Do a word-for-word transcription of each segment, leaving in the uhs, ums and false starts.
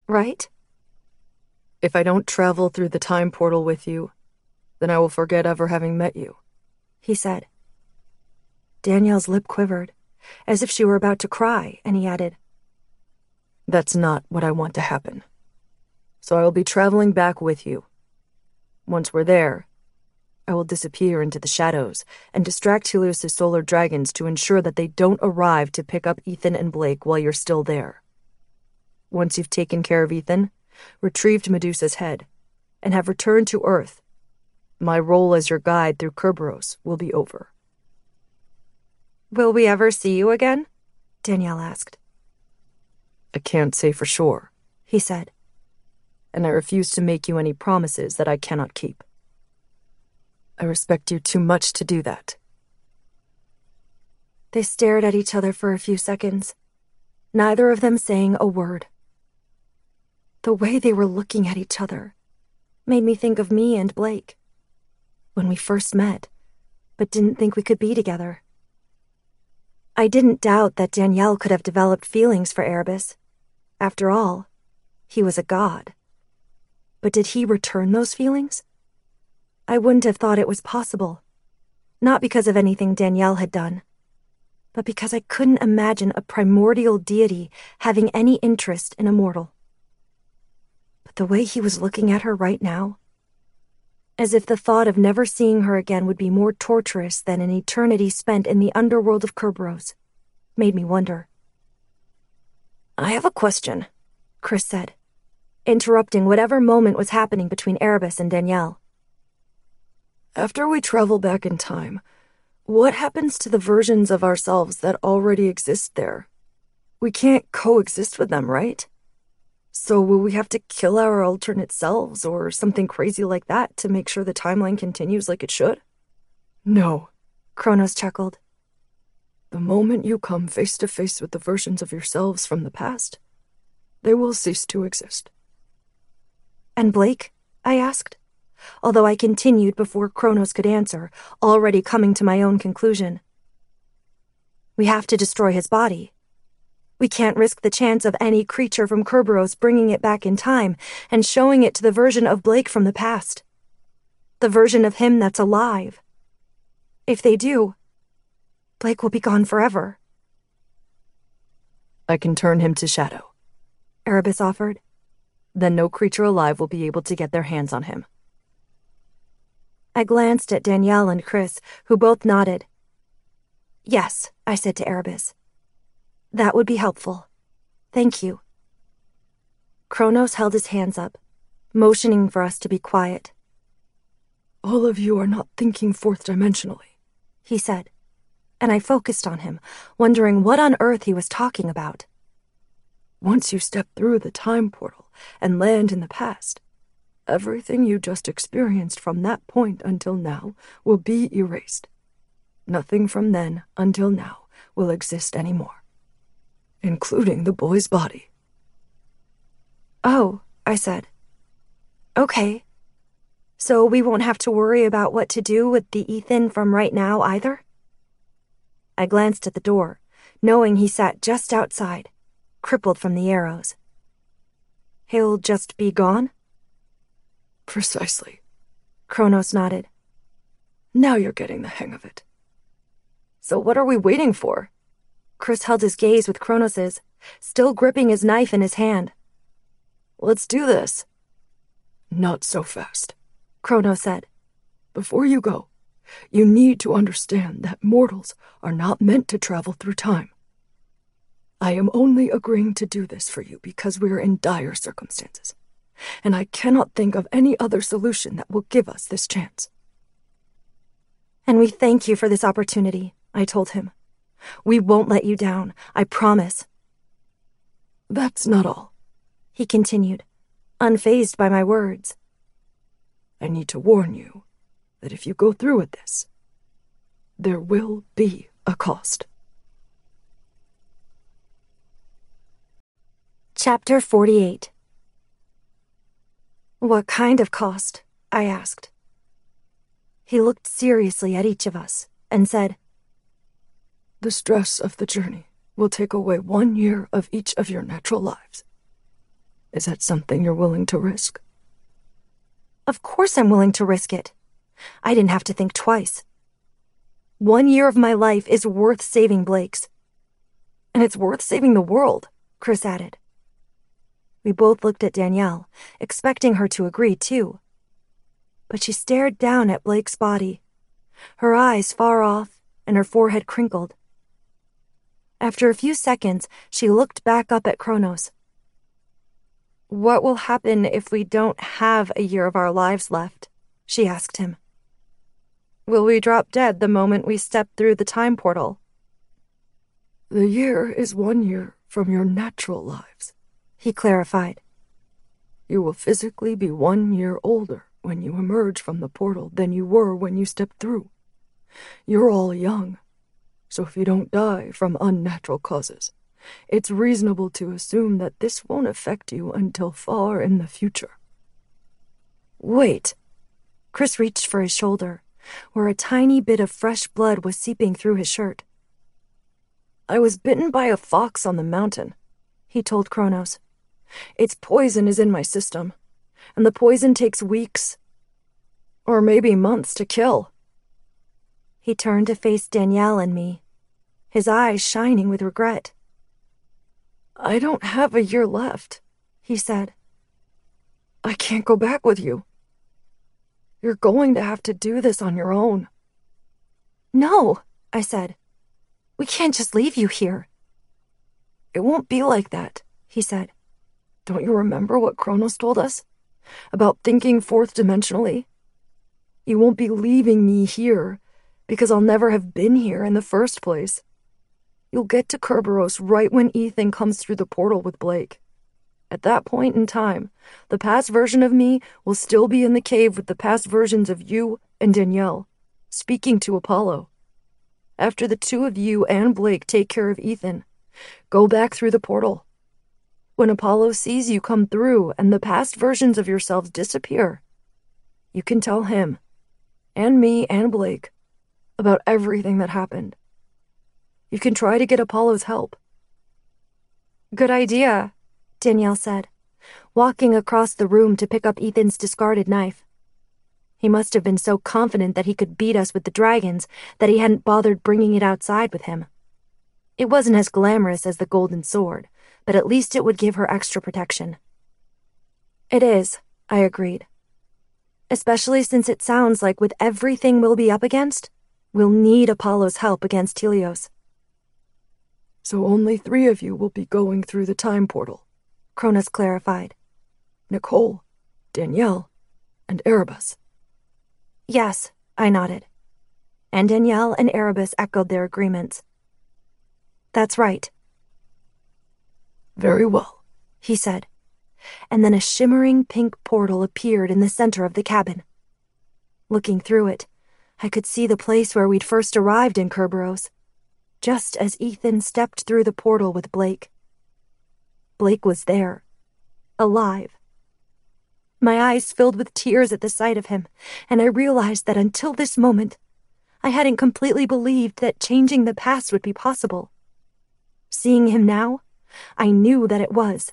right? If I don't travel through the time portal with you, then I will forget ever having met you, he said. Danielle's lip quivered, as if she were about to cry, and he added, That's not what I want to happen. So I will be traveling back with you. Once we're there, I will disappear into the shadows and distract Helios' solar dragons to ensure that they don't arrive to pick up Ethan and Blake while you're still there. Once you've taken care of Ethan, retrieved Medusa's head, and have returned to Earth, my role as your guide through Kerberos will be over. Will we ever see you again? Danielle asked. I can't say for sure, he said. And I refuse to make you any promises that I cannot keep. I respect you too much to do that. They stared at each other for a few seconds, neither of them saying a word. The way they were looking at each other made me think of me and Blake when we first met, but didn't think we could be together. I didn't doubt that Danielle could have developed feelings for Erebus. After all, he was a god. But did he return those feelings? I wouldn't have thought it was possible. Not because of anything Danielle had done, but because I couldn't imagine a primordial deity having any interest in a mortal. But the way he was looking at her right now, as if the thought of never seeing her again would be more torturous than an eternity spent in the underworld of Kerberos, made me wonder. I have a question, Chris said, interrupting whatever moment was happening between Erebus and Danielle. After we travel back in time, what happens to the versions of ourselves that already exist there? We can't coexist with them, right? So will we have to kill our alternate selves or something crazy like that to make sure the timeline continues like it should? No, Kronos chuckled. The moment you come face to face with the versions of yourselves from the past, they will cease to exist. And Blake? I asked, although I continued before Kronos could answer, already coming to my own conclusion. We have to destroy his body. We can't risk the chance of any creature from Kerberos bringing it back in time and showing it to the version of Blake from the past. The version of him that's alive. If they do, Blake will be gone forever. I can turn him to shadow, Erebus offered. Then no creature alive will be able to get their hands on him. I glanced at Danielle and Chris, who both nodded. Yes, I said to Erebus. That would be helpful. Thank you. Kronos held his hands up, motioning for us to be quiet. All of you are not thinking fourth-dimensionally, he said, and I focused on him, wondering what on earth he was talking about. Once you step through the time portal and land in the past, everything you just experienced from that point until now will be erased. Nothing from then until now will exist anymore, including the boy's body. Oh, I said. Okay. So we won't have to worry about what to do with the Ethan from right now either? I glanced at the door, knowing he sat just outside, crippled from the arrows. He'll just be gone? Precisely. Kronos nodded. Now you're getting the hang of it. So what are we waiting for? Chris held his gaze with Kronos's, still gripping his knife in his hand. Let's do this. Not so fast, Kronos said. Before you go, you need to understand that mortals are not meant to travel through time. I am only agreeing to do this for you because we are in dire circumstances, and I cannot think of any other solution that will give us this chance. And we thank you for this opportunity, I told him. We won't let you down, I promise. That's not all, he continued, unfazed by my words. I need to warn you that if you go through with this, there will be a cost. Chapter forty-eight. What kind of cost? I asked. He looked seriously at each of us and said, The stress of the journey will take away one year of each of your natural lives. Is that something you're willing to risk? Of course I'm willing to risk it. I didn't have to think twice. One year of my life is worth saving Blake's. And it's worth saving the world, Chris added. We both looked at Danielle, expecting her to agree too. But she stared down at Blake's body, her eyes far off and her forehead crinkled. After a few seconds, she looked back up at Kronos. "What will happen if we don't have a year of our lives left?" she asked him. "Will we drop dead the moment we step through the time portal?" "The year is one year from your natural lives," he clarified. "You will physically be one year older when you emerge from the portal than you were when you stepped through. You're all young, so if you don't die from unnatural causes, it's reasonable to assume that this won't affect you until far in the future." "Wait." Chris reached for his shoulder, where a tiny bit of fresh blood was seeping through his shirt. "I was bitten by a fox on the mountain," he told Kronos. "Its poison is in my system, and the poison takes weeks, or maybe months to kill." He turned to face Danielle and me, his eyes shining with regret. "I don't have a year left," he said. "I can't go back with you. You're going to have to do this on your own." "No," I said. "We can't just leave you here." "It won't be like that," he said. "Don't you remember what Kronos told us? About thinking fourth-dimensionally? You won't be leaving me here, because I'll never have been here in the first place. You'll get to Kerberos right when Ethan comes through the portal with Blake. At that point in time, the past version of me will still be in the cave with the past versions of you and Danielle, speaking to Apollo. After the two of you and Blake take care of Ethan, go back through the portal. When Apollo sees you come through and the past versions of yourselves disappear, you can tell him, and me and Blake, about everything that happened. You can try to get Apollo's help." "Good idea," Danielle said, walking across the room to pick up Ethan's discarded knife. He must have been so confident that he could beat us with the dragons that he hadn't bothered bringing it outside with him. It wasn't as glamorous as the golden sword, but at least it would give her extra protection. "It is," I agreed. "Especially since it sounds like with everything we'll be up against, we'll need Apollo's help against Helios." "So only three of you will be going through the time portal," Kronos clarified. "Nicole, Danielle, and Erebus." "Yes," I nodded. And Danielle and Erebus echoed their agreements. "That's right." "Very well," he said, and then a shimmering pink portal appeared in the center of the cabin. Looking through it, I could see the place where we'd first arrived in Kerberos, just as Ethan stepped through the portal with Blake. Blake was there, alive. My eyes filled with tears at the sight of him, and I realized that until this moment, I hadn't completely believed that changing the past would be possible. Seeing him now, I knew that it was.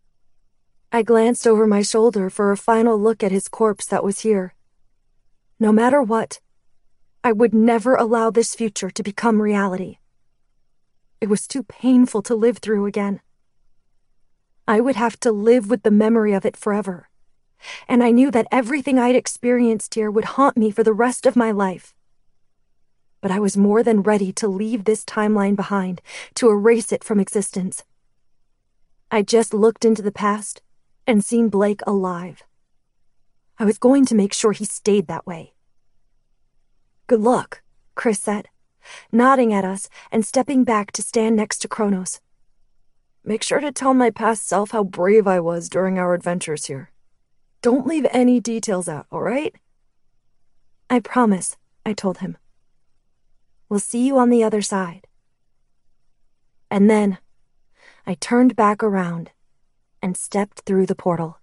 I glanced over my shoulder for a final look at his corpse that was here. No matter what, I would never allow this future to become reality. It was too painful to live through again. I would have to live with the memory of it forever, and I knew that everything I'd experienced here would haunt me for the rest of my life. But I was more than ready to leave this timeline behind, to erase it from existence. I just looked into the past and seen Blake alive. I was going to make sure he stayed that way. "Good luck," Chris said, nodding at us and stepping back to stand next to Kronos. "Make sure to tell my past self how brave I was during our adventures here. Don't leave any details out, all right?" "I promise," I told him. "We'll see you on the other side." And then I turned back around and stepped through the portal.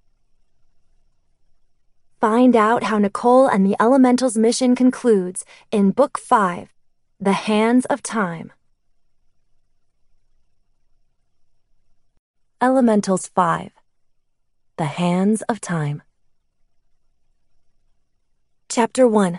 Find out how Nicole and the Elementals' mission concludes in Book five, The Hands of Time. Elementals five. the hands of time. Chapter one.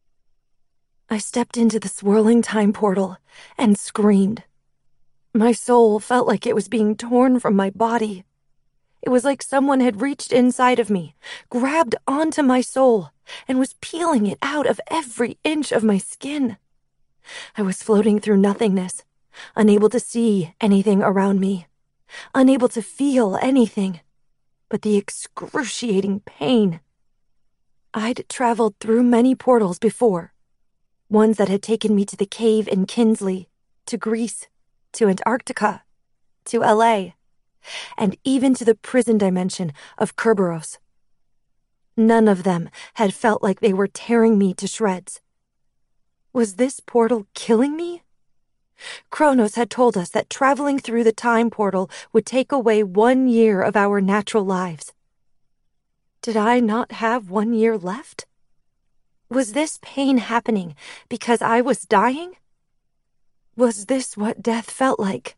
I stepped into the swirling time portal and screamed. My soul felt like it was being torn from my body. It was like someone had reached inside of me, grabbed onto my soul, and was peeling it out of every inch of my skin. I was floating through nothingness, unable to see anything around me, unable to feel anything but the excruciating pain. I'd traveled through many portals before, ones that had taken me to the cave in Kinsley, to Greece, to Antarctica, to L A, and even to the prison dimension of Kerberos. None of them had felt like they were tearing me to shreds. Was this portal killing me? Kronos had told us that traveling through the time portal would take away one year of our natural lives. Did I not have one year left? Was this pain happening because I was dying? Was this what death felt like?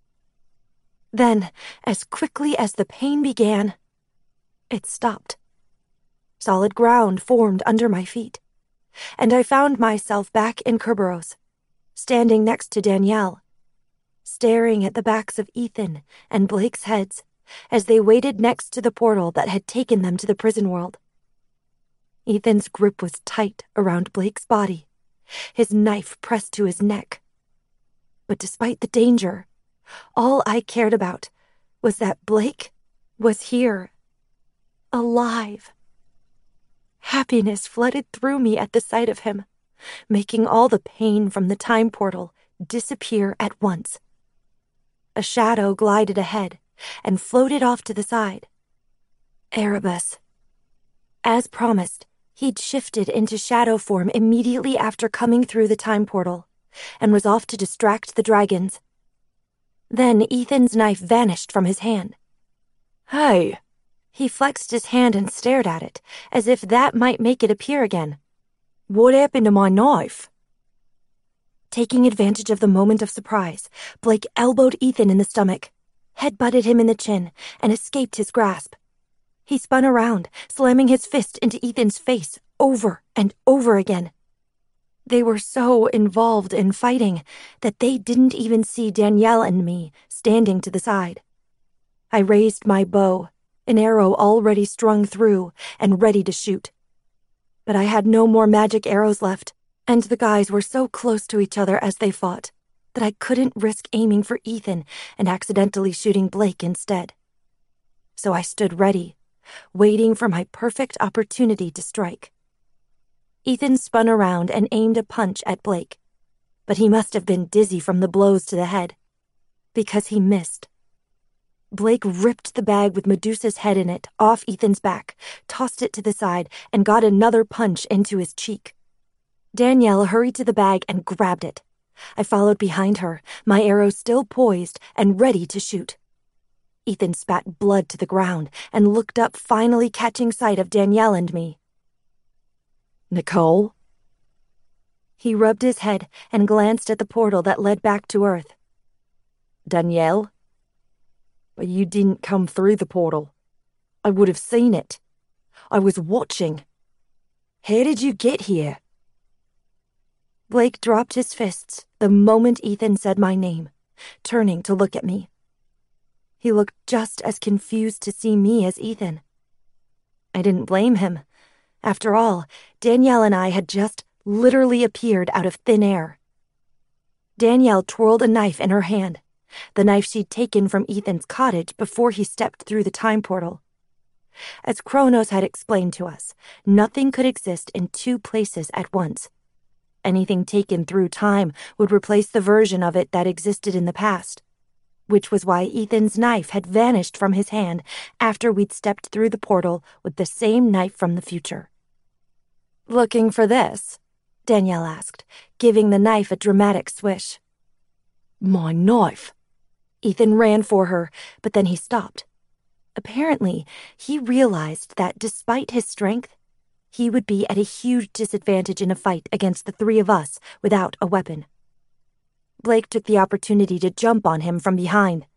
Then, as quickly as the pain began, it stopped. Solid ground formed under my feet, and I found myself back in Kerberos, standing next to Danielle, staring at the backs of Ethan and Blake's heads as they waited next to the portal that had taken them to the prison world. Ethan's grip was tight around Blake's body, his knife pressed to his neck. But despite the danger, all I cared about was that Blake was here, alive. Happiness flooded through me at the sight of him, making all the pain from the time portal disappear at once. A shadow glided ahead and floated off to the side. Erebus. As promised, he'd shifted into shadow form immediately after coming through the time portal, and was off to distract the dragons. Then Ethan's knife vanished from his hand. Hey! He flexed his hand and stared at it, as if that might make it appear again. What happened to my knife? Taking advantage of the moment of surprise, Blake elbowed Ethan in the stomach, head-butted him in the chin, and escaped his grasp. He spun around, slamming his fist into Ethan's face over and over again. They were so involved in fighting that they didn't even see Danielle and me standing to the side. I raised my bow, an arrow already strung through and ready to shoot. But I had no more magic arrows left, and the guys were so close to each other as they fought that I couldn't risk aiming for Ethan and accidentally shooting Blake instead. So I stood ready, waiting for my perfect opportunity to strike. Ethan spun around and aimed a punch at Blake, but he must have been dizzy from the blows to the head, because he missed. Blake ripped the bag with Medusa's head in it off Ethan's back, tossed it to the side, and got another punch into his cheek. Danielle hurried to the bag and grabbed it. I followed behind her, my arrow still poised and ready to shoot. Ethan spat blood to the ground and looked up, finally catching sight of Danielle and me. Nicole? He rubbed his head and glanced at the portal that led back to Earth. Danielle? But you didn't come through the portal. I would have seen it. I was watching. How did you get here? Blake dropped his fists the moment Ethan said my name, turning to look at me. He looked just as confused to see me as Ethan. I didn't blame him. After all, Danielle and I had just literally appeared out of thin air. Danielle twirled a knife in her hand, the knife she'd taken from Ethan's cottage before he stepped through the time portal. As Kronos had explained to us, nothing could exist in two places at once. Anything taken through time would replace the version of it that existed in the past, which was why Ethan's knife had vanished from his hand after we'd stepped through the portal with the same knife from the future. Looking for this? Danielle asked, giving the knife a dramatic swish. My knife! Ethan ran for her, but then he stopped. Apparently, he realized that despite his strength, he would be at a huge disadvantage in a fight against the three of us without a weapon. Blake took the opportunity to jump on him from behind,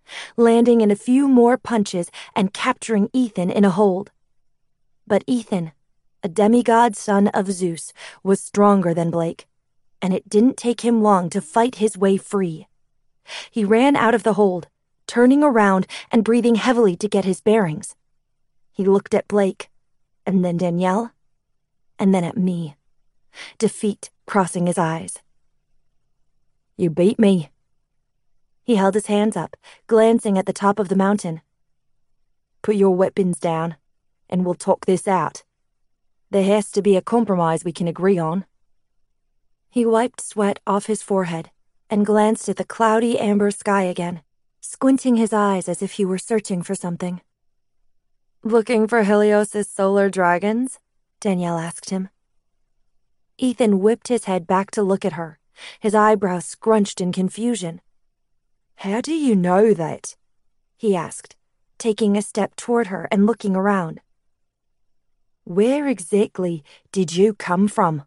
landing in a few more punches and capturing Ethan in a hold. But Ethan, a demigod son of Zeus, was stronger than Blake, and it didn't take him long to fight his way free. He ran out of the hold, turning around and breathing heavily to get his bearings. He looked at Blake, and then Danielle, and then at me, defeat crossing his eyes. You beat me. He held his hands up, glancing at the top of the mountain. Put your weapons down, and we'll talk this out. There has to be a compromise we can agree on. He wiped sweat off his forehead and glanced at the cloudy amber sky again, squinting his eyes as if he were searching for something. Looking for Helios' solar dragons? Danielle asked him. Ethan whipped his head back to look at her, his eyebrows scrunched in confusion. How do you know that? He asked, taking a step toward her and looking around. Where exactly did you come from?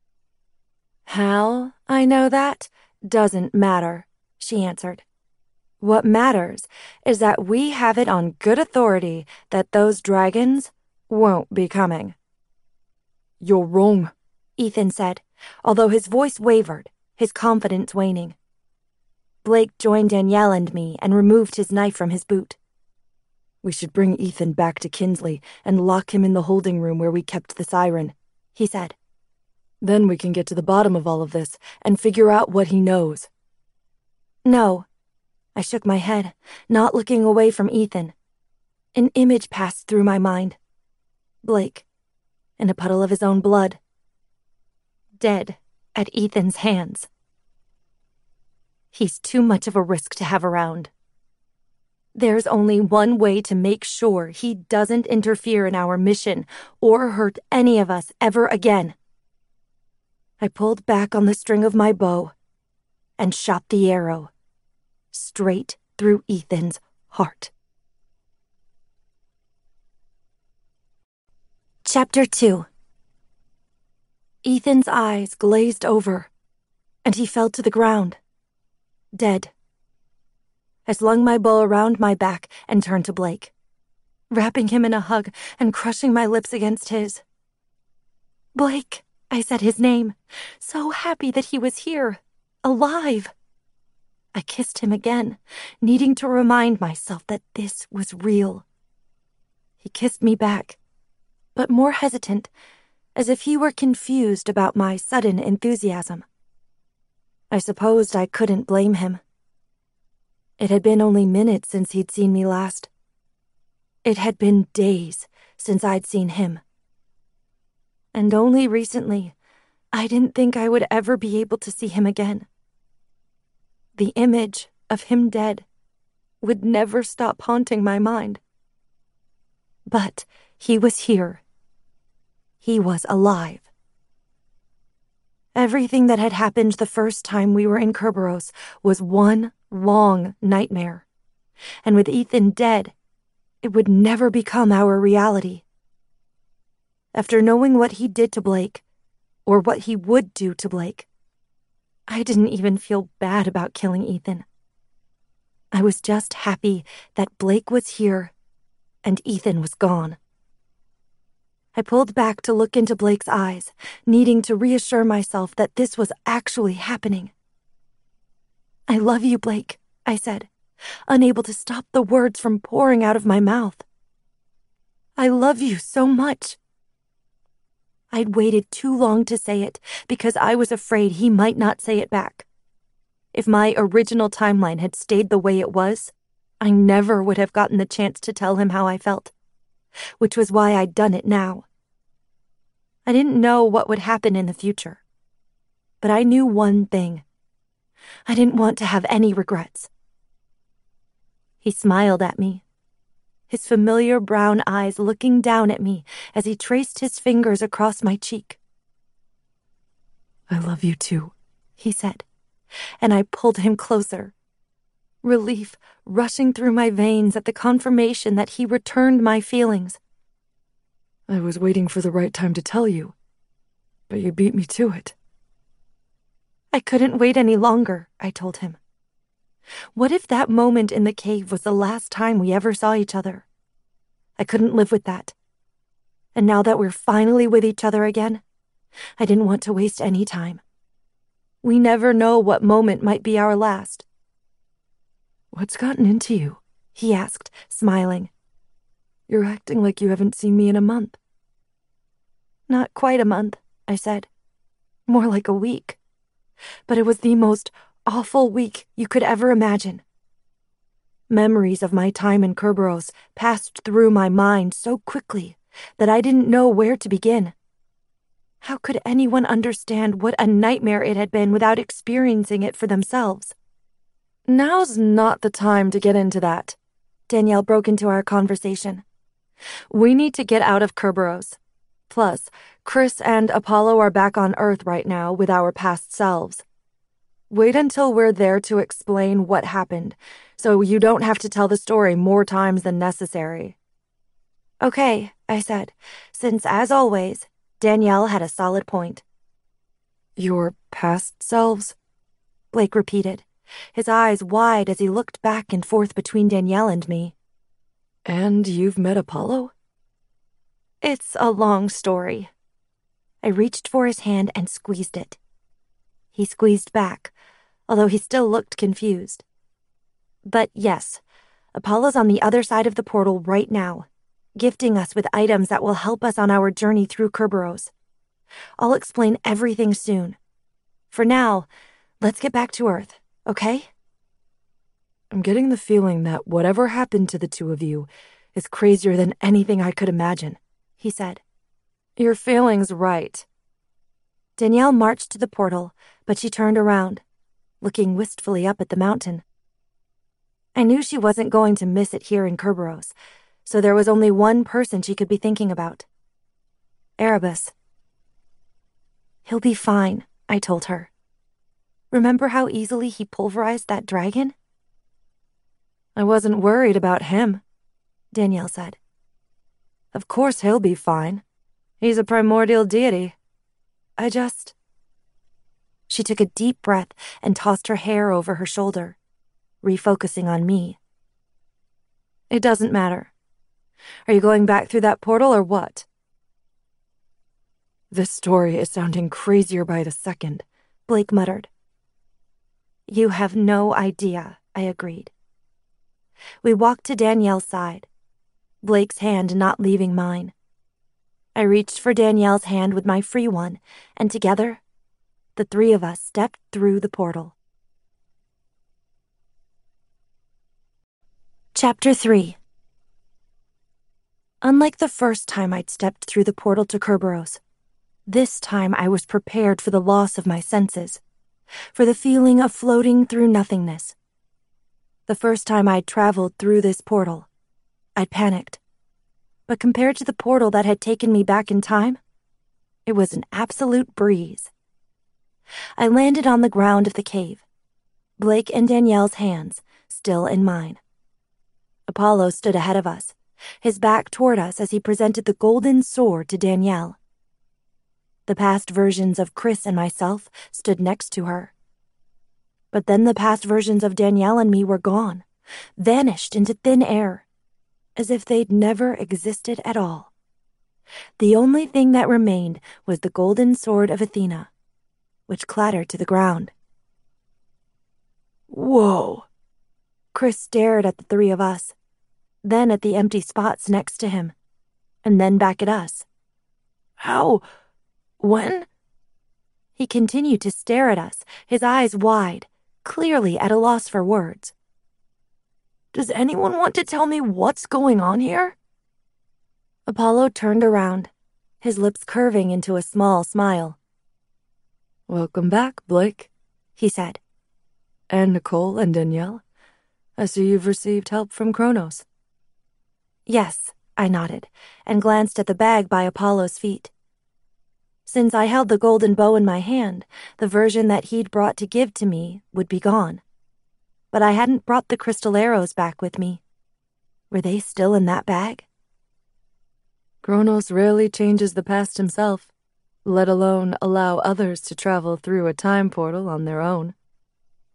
How I know that doesn't matter, she answered. What matters is that we have it on good authority that those dragons won't be coming. You're wrong, Ethan said, although his voice wavered, his confidence waning. Blake joined Danielle and me and removed his knife from his boot. We should bring Ethan back to Kinsley and lock him in the holding room where we kept the siren, he said. Then we can get to the bottom of all of this and figure out what he knows. No. I shook my head, not looking away from Ethan. An image passed through my mind. Blake, in a puddle of his own blood. Dead at Ethan's hands. He's too much of a risk to have around. There's only one way to make sure he doesn't interfere in our mission or hurt any of us ever again. I pulled back on the string of my bow and shot the arrow straight through Ethan's heart. Chapter two. Ethan's eyes glazed over, and he fell to the ground, dead. I slung my bow around my back and turned to Blake, wrapping him in a hug and crushing my lips against his. Blake, I said his name, so happy that he was here, alive. I kissed him again, needing to remind myself that this was real. He kissed me back, but more hesitant, as if he were confused about my sudden enthusiasm. I supposed I couldn't blame him. It had been only minutes since he'd seen me last. It had been days since I'd seen him. And only recently, I didn't think I would ever be able to see him again. The image of him dead would never stop haunting my mind. But he was here. He was alive. Everything that had happened the first time we were in Kerberos was one long nightmare. And with Ethan dead, it would never become our reality. After knowing what he did to Blake, or what he would do to Blake, I didn't even feel bad about killing Ethan. I was just happy that Blake was here and Ethan was gone. I pulled back to look into Blake's eyes, needing to reassure myself that this was actually happening. I love you, Blake, I said, unable to stop the words from pouring out of my mouth. I love you so much. I'd waited too long to say it because I was afraid he might not say it back. If my original timeline had stayed the way it was, I never would have gotten the chance to tell him how I felt, which was why I'd done it now. I didn't know what would happen in the future, but I knew one thing. I didn't want to have any regrets. He smiled at me, his familiar brown eyes looking down at me as he traced his fingers across my cheek. I love you too, he said, and I pulled him closer. Relief rushing through my veins at the confirmation that he returned my feelings. I was waiting for the right time to tell you, but you beat me to it. I couldn't wait any longer, I told him. What if that moment in the cave was the last time we ever saw each other? I couldn't live with that. And now that we're finally with each other again, I didn't want to waste any time. We never know what moment might be our last. "What's gotten into you?" he asked, smiling. "You're acting like you haven't seen me in a month." "Not quite a month," I said. "More like a week. But it was the most awful week you could ever imagine. Memories of my time in Kerberos passed through my mind so quickly that I didn't know where to begin. How could anyone understand what a nightmare it had been without experiencing it for themselves?" "Now's not the time to get into that," Danielle broke into our conversation. "We need to get out of Kerberos. Plus, Chris and Apollo are back on Earth right now with our past selves. Wait until we're there to explain what happened, so you don't have to tell the story more times than necessary." "Okay," I said, since, as always, Danielle had a solid point. "Your past selves?" Blake repeated, his eyes wide as he looked back and forth between Danielle and me. "And you've met Apollo?" "It's a long story." I reached for his hand and squeezed it. He squeezed back, although he still looked confused. "But yes, Apollo's on the other side of the portal right now, gifting us with items that will help us on our journey through Kerberos. I'll explain everything soon. For now, let's get back to Earth, okay?" "I'm getting the feeling that whatever happened to the two of you is crazier than anything I could imagine," he said. "Your feeling's right." Danielle marched to the portal, but she turned around, looking wistfully up at the mountain. I knew she wasn't going to miss it here in Kerberos, so there was only one person she could be thinking about. Erebus. "He'll be fine," I told her. "Remember how easily he pulverized that dragon?" "I wasn't worried about him," Danielle said. "Of course he'll be fine. He's a primordial deity. I just..." She took a deep breath and tossed her hair over her shoulder, refocusing on me. "It doesn't matter. Are you going back through that portal or what?" "This story is sounding crazier by the second," Blake muttered. "You have no idea," I agreed. We walked to Danielle's side, Blake's hand not leaving mine. I reached for Danielle's hand with my free one, and together, the three of us stepped through the portal. Chapter three. Unlike the first time I'd stepped through the portal to Kerberos, this time I was prepared for the loss of my senses, for the feeling of floating through nothingness. The first time I'd traveled through this portal, I'd panicked. But compared to the portal that had taken me back in time, it was an absolute breeze. I landed on the ground of the cave, Blake and Danielle's hands still in mine. Apollo stood ahead of us, his back toward us as he presented the golden sword to Danielle. The past versions of Chris and myself stood next to her. But then the past versions of Danielle and me were gone, vanished into thin air, as if they'd never existed at all. The only thing that remained was the golden sword of Athena, which clattered to the ground. "Whoa!" Chris stared at the three of us, then at the empty spots next to him, and then back at us. "How? When?" He continued to stare at us, his eyes wide, clearly at a loss for words. "Does anyone want to tell me what's going on here?" Apollo turned around, his lips curving into a small smile. "Welcome back, Blake," he said. "And Nicole and Danielle. I see you've received help from Kronos." "Yes," I nodded, and glanced at the bag by Apollo's feet. Since I held the golden bow in my hand, the version that he'd brought to give to me would be gone. But I hadn't brought the crystal arrows back with me. Were they still in that bag? Kronos rarely changes the past himself, let alone allow others to travel through a time portal on their own.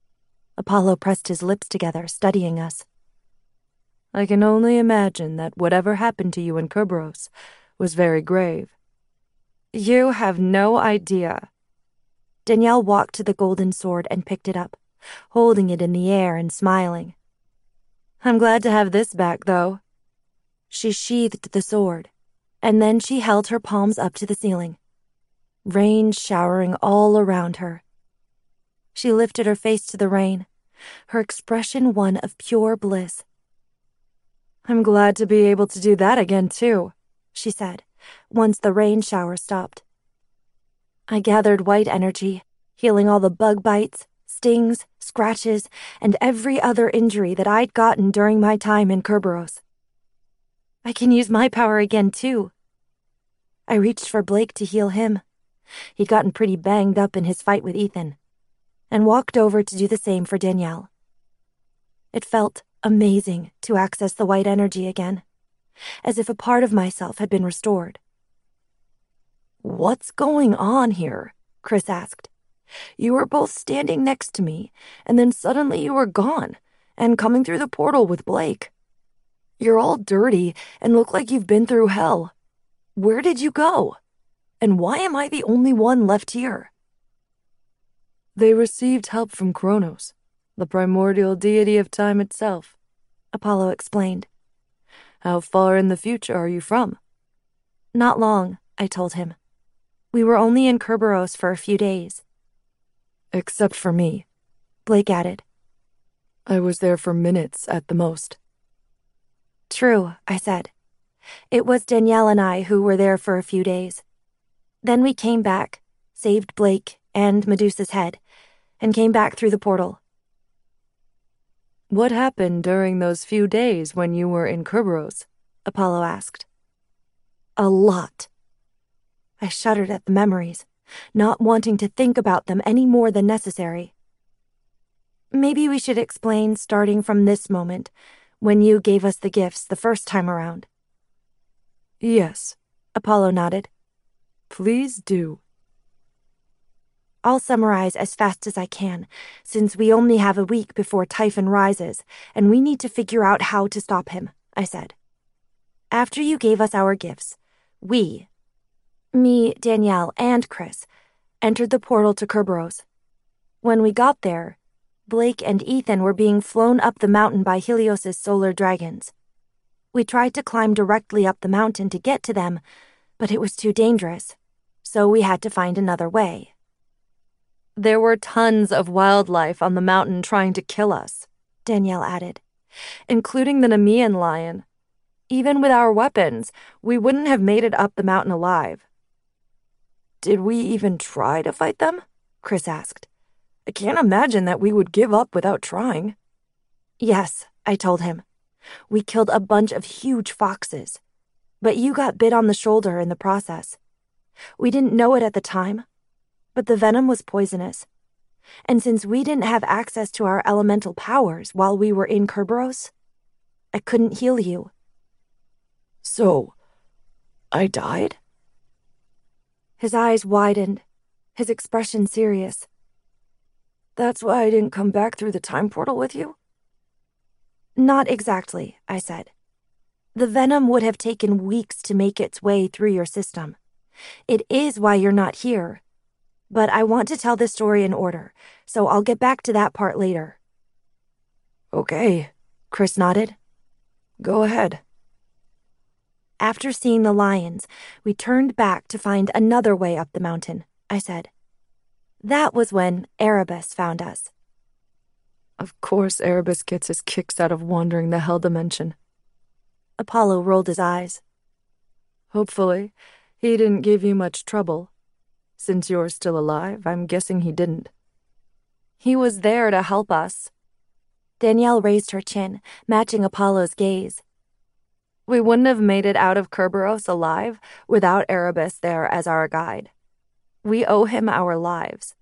Apollo pressed his lips together, studying us. I can only imagine that whatever happened to you in Kerberos was very grave. You have no idea. Danielle walked to the golden sword and picked it up, holding it in the air and smiling. I'm glad to have this back, though. She sheathed the sword, and then she held her palms up to the ceiling, rain showering all around her. She lifted her face to the rain, her expression one of pure bliss. I'm glad to be able to do that again, too, she said, once the rain shower stopped. I gathered white energy, healing all the bug bites, stings, scratches, and every other injury that I'd gotten during my time in Kerberos. I can use my power again, too. I reached for Blake to heal him. He'd gotten pretty banged up in his fight with Ethan, and walked over to do the same for Danielle. It felt amazing to access the white energy again, as if a part of myself had been restored. What's going on here? Chris asked. You were both standing next to me, and then suddenly you were gone, and coming through the portal with Blake. You're all dirty and look like you've been through hell. Where did you go? And why am I the only one left here? They received help from Kronos, the primordial deity of time itself, Apollo explained. How far in the future are you from? Not long, I told him. We were only in Kerberos for a few days. Except for me, Blake added. I was there for minutes at the most. True, I said. It was Danielle and I who were there for a few days. Then we came back, saved Blake and Medusa's head, and came back through the portal. What happened during those few days when you were in Kerberos? Apollo asked. A lot. I shuddered at the memories, not wanting to think about them any more than necessary. Maybe we should explain starting from this moment, when you gave us the gifts the first time around. Yes, Apollo nodded. Please do. I'll summarize as fast as I can, since we only have a week before Typhon rises, and we need to figure out how to stop him, I said. After you gave us our gifts, we, me, Danielle, and Chris, entered the portal to Kerberos. When we got there, Blake and Ethan were being flown up the mountain by Helios' solar dragons. We tried to climb directly up the mountain to get to them, but it was too dangerous, so we had to find another way. There were tons of wildlife on the mountain trying to kill us, Danielle added, including the Nemean lion. Even with our weapons, we wouldn't have made it up the mountain alive. Did we even try to fight them? Chris asked. I can't imagine that we would give up without trying. Yes, I told him. We killed a bunch of huge foxes, but you got bit on the shoulder in the process. We didn't know it at the time, but the venom was poisonous. And since we didn't have access to our elemental powers while we were in Kerberos, I couldn't heal you. So, I died? His eyes widened, his expression serious. That's why I didn't come back through the time portal with you? Not exactly, I said. The venom would have taken weeks to make its way through your system. It is why you're not here. But I want to tell this story in order, so I'll get back to that part later. Okay, Chris nodded. Go ahead. After seeing the lions, we turned back to find another way up the mountain, I said. That was when Erebus found us. Of course Erebus gets his kicks out of wandering the hell dimension. Apollo rolled his eyes. Hopefully, he didn't give you much trouble. Since you're still alive, I'm guessing he didn't. He was there to help us. Danielle raised her chin, matching Apollo's gaze. We wouldn't have made it out of Kerberos alive without Erebus there as our guide. We owe him our lives.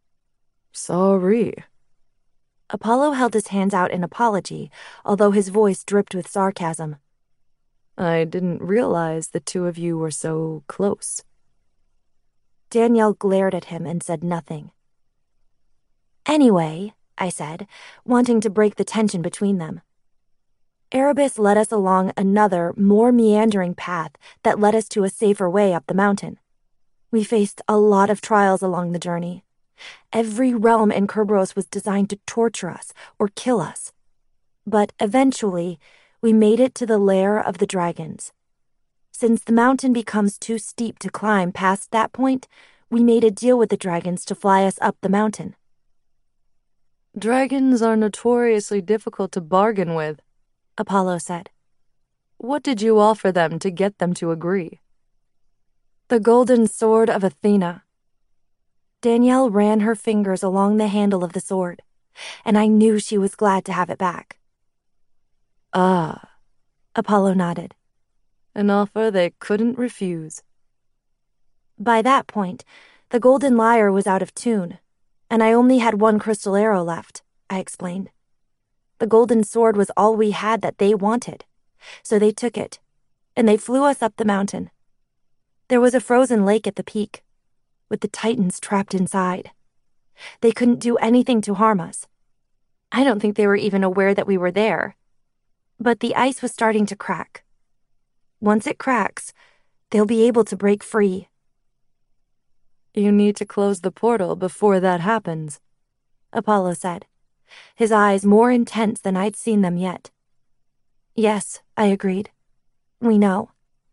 Sorry. Apollo held his hands out in apology, although his voice dripped with sarcasm. I didn't realize the two of you were so close. Danielle glared at him and said nothing. Anyway, I said, wanting to break the tension between them. Erebus led us along another, more meandering path that led us to a safer way up the mountain. We faced a lot of trials along the journey. Every realm in Kerberos was designed to torture us or kill us. But eventually, we made it to the lair of the dragons. Since the mountain becomes too steep to climb past that point, we made a deal with the dragons to fly us up the mountain. Dragons are notoriously difficult to bargain with, Apollo said. What did you offer them to get them to agree? The golden sword of Athena. Danielle ran her fingers along the handle of the sword, and I knew she was glad to have it back. Ah, Apollo nodded. An offer they couldn't refuse. By that point, the golden lyre was out of tune, and I only had one crystal arrow left, I explained. The golden sword was all we had that they wanted, so they took it, and they flew us up the mountain. There was a frozen lake at the peak, with the Titans trapped inside. They couldn't do anything to harm us. I don't think they were even aware that we were there. But the ice was starting to crack. Once it cracks, they'll be able to break free. You need to close the portal before that happens, Apollo said, his eyes more intense than I'd seen them yet. Yes, I agreed. We know.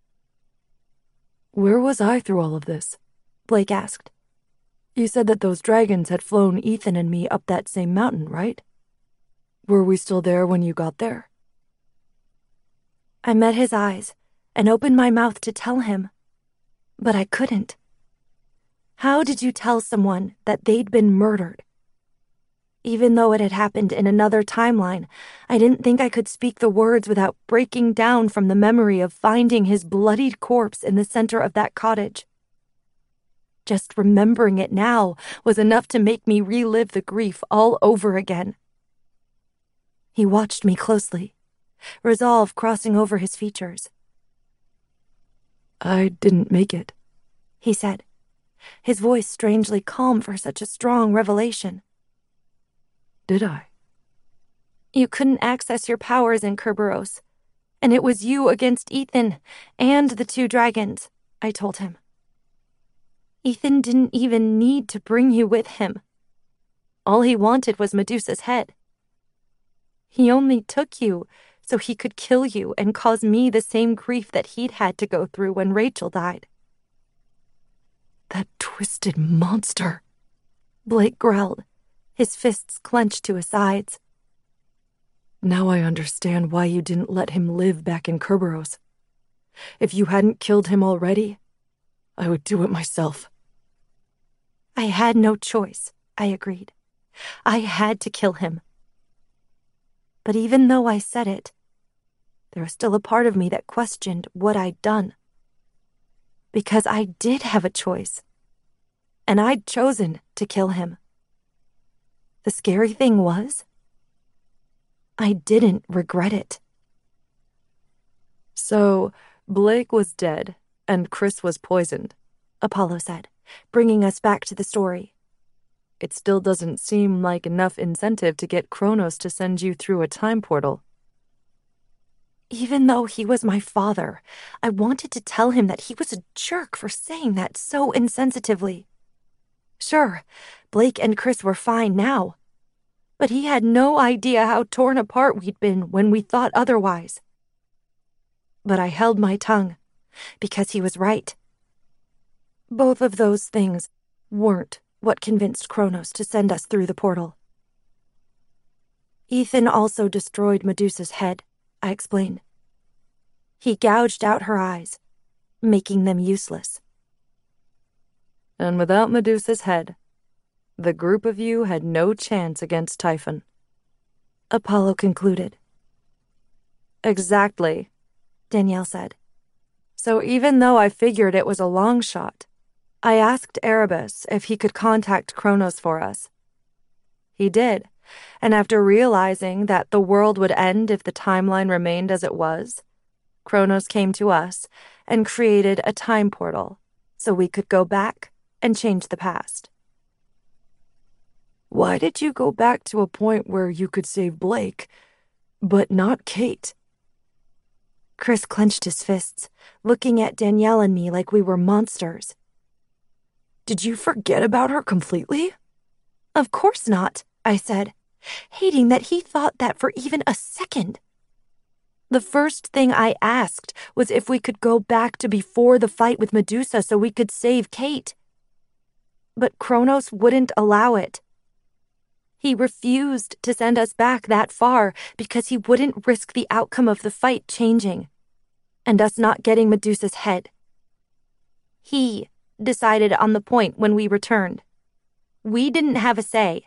Where was I through all of this? Blake asked. You said that those dragons had flown Ethan and me up that same mountain, right? Were we still there when you got there? I met his eyes and opened my mouth to tell him, but I couldn't. How did you tell someone that they'd been murdered? Even though it had happened in another timeline, I didn't think I could speak the words without breaking down from the memory of finding his bloodied corpse in the center of that cottage. Just remembering it now was enough to make me relive the grief all over again. He watched me closely, resolve crossing over his features. I didn't make it, he said, his voice strangely calm for such a strong revelation. Did I? You couldn't access your powers in Kerberos, and it was you against Ethan and the two dragons, I told him. Ethan didn't even need to bring you with him. All he wanted was Medusa's head. He only took you so he could kill you and cause me the same grief that he'd had to go through when Rachel died. That twisted monster, Blake growled, his fists clenched to his sides. Now I understand why you didn't let him live back in Kerberos. If you hadn't killed him already, I would do it myself. I had no choice, I agreed. I had to kill him. But even though I said it, there was still a part of me that questioned what I'd done. Because I did have a choice, and I'd chosen to kill him. The scary thing was, I didn't regret it. So, Blake was dead, and Chris was poisoned, Apollo said, bringing us back to the story. It still doesn't seem like enough incentive to get Kronos to send you through a time portal. Even though he was my father, I wanted to tell him that he was a jerk for saying that so insensitively. Sure, Blake and Chris were fine now, but he had no idea how torn apart we'd been when we thought otherwise. But I held my tongue, because he was right. Both of those things weren't what convinced Kronos to send us through the portal. Ethan also destroyed Medusa's head, I explained. He gouged out her eyes, making them useless. And without Medusa's head, the group of you had no chance against Typhon, Apollo concluded. Exactly, Danielle said. So even though I figured it was a long shot, I asked Erebus if he could contact Kronos for us. He did, and after realizing that the world would end if the timeline remained as it was, Kronos came to us and created a time portal so we could go back and change the past. Why did you go back to a point where you could save Blake, but not Kate? Chris clenched his fists, looking at Danielle and me like we were monsters. Did you forget about her completely? Of course not, I said, hating that he thought that for even a second. The first thing I asked was if we could go back to before the fight with Medusa so we could save Kate. But Kronos wouldn't allow it. He refused to send us back that far because he wouldn't risk the outcome of the fight changing and us not getting Medusa's head. He decided on the point when we returned. We didn't have a say.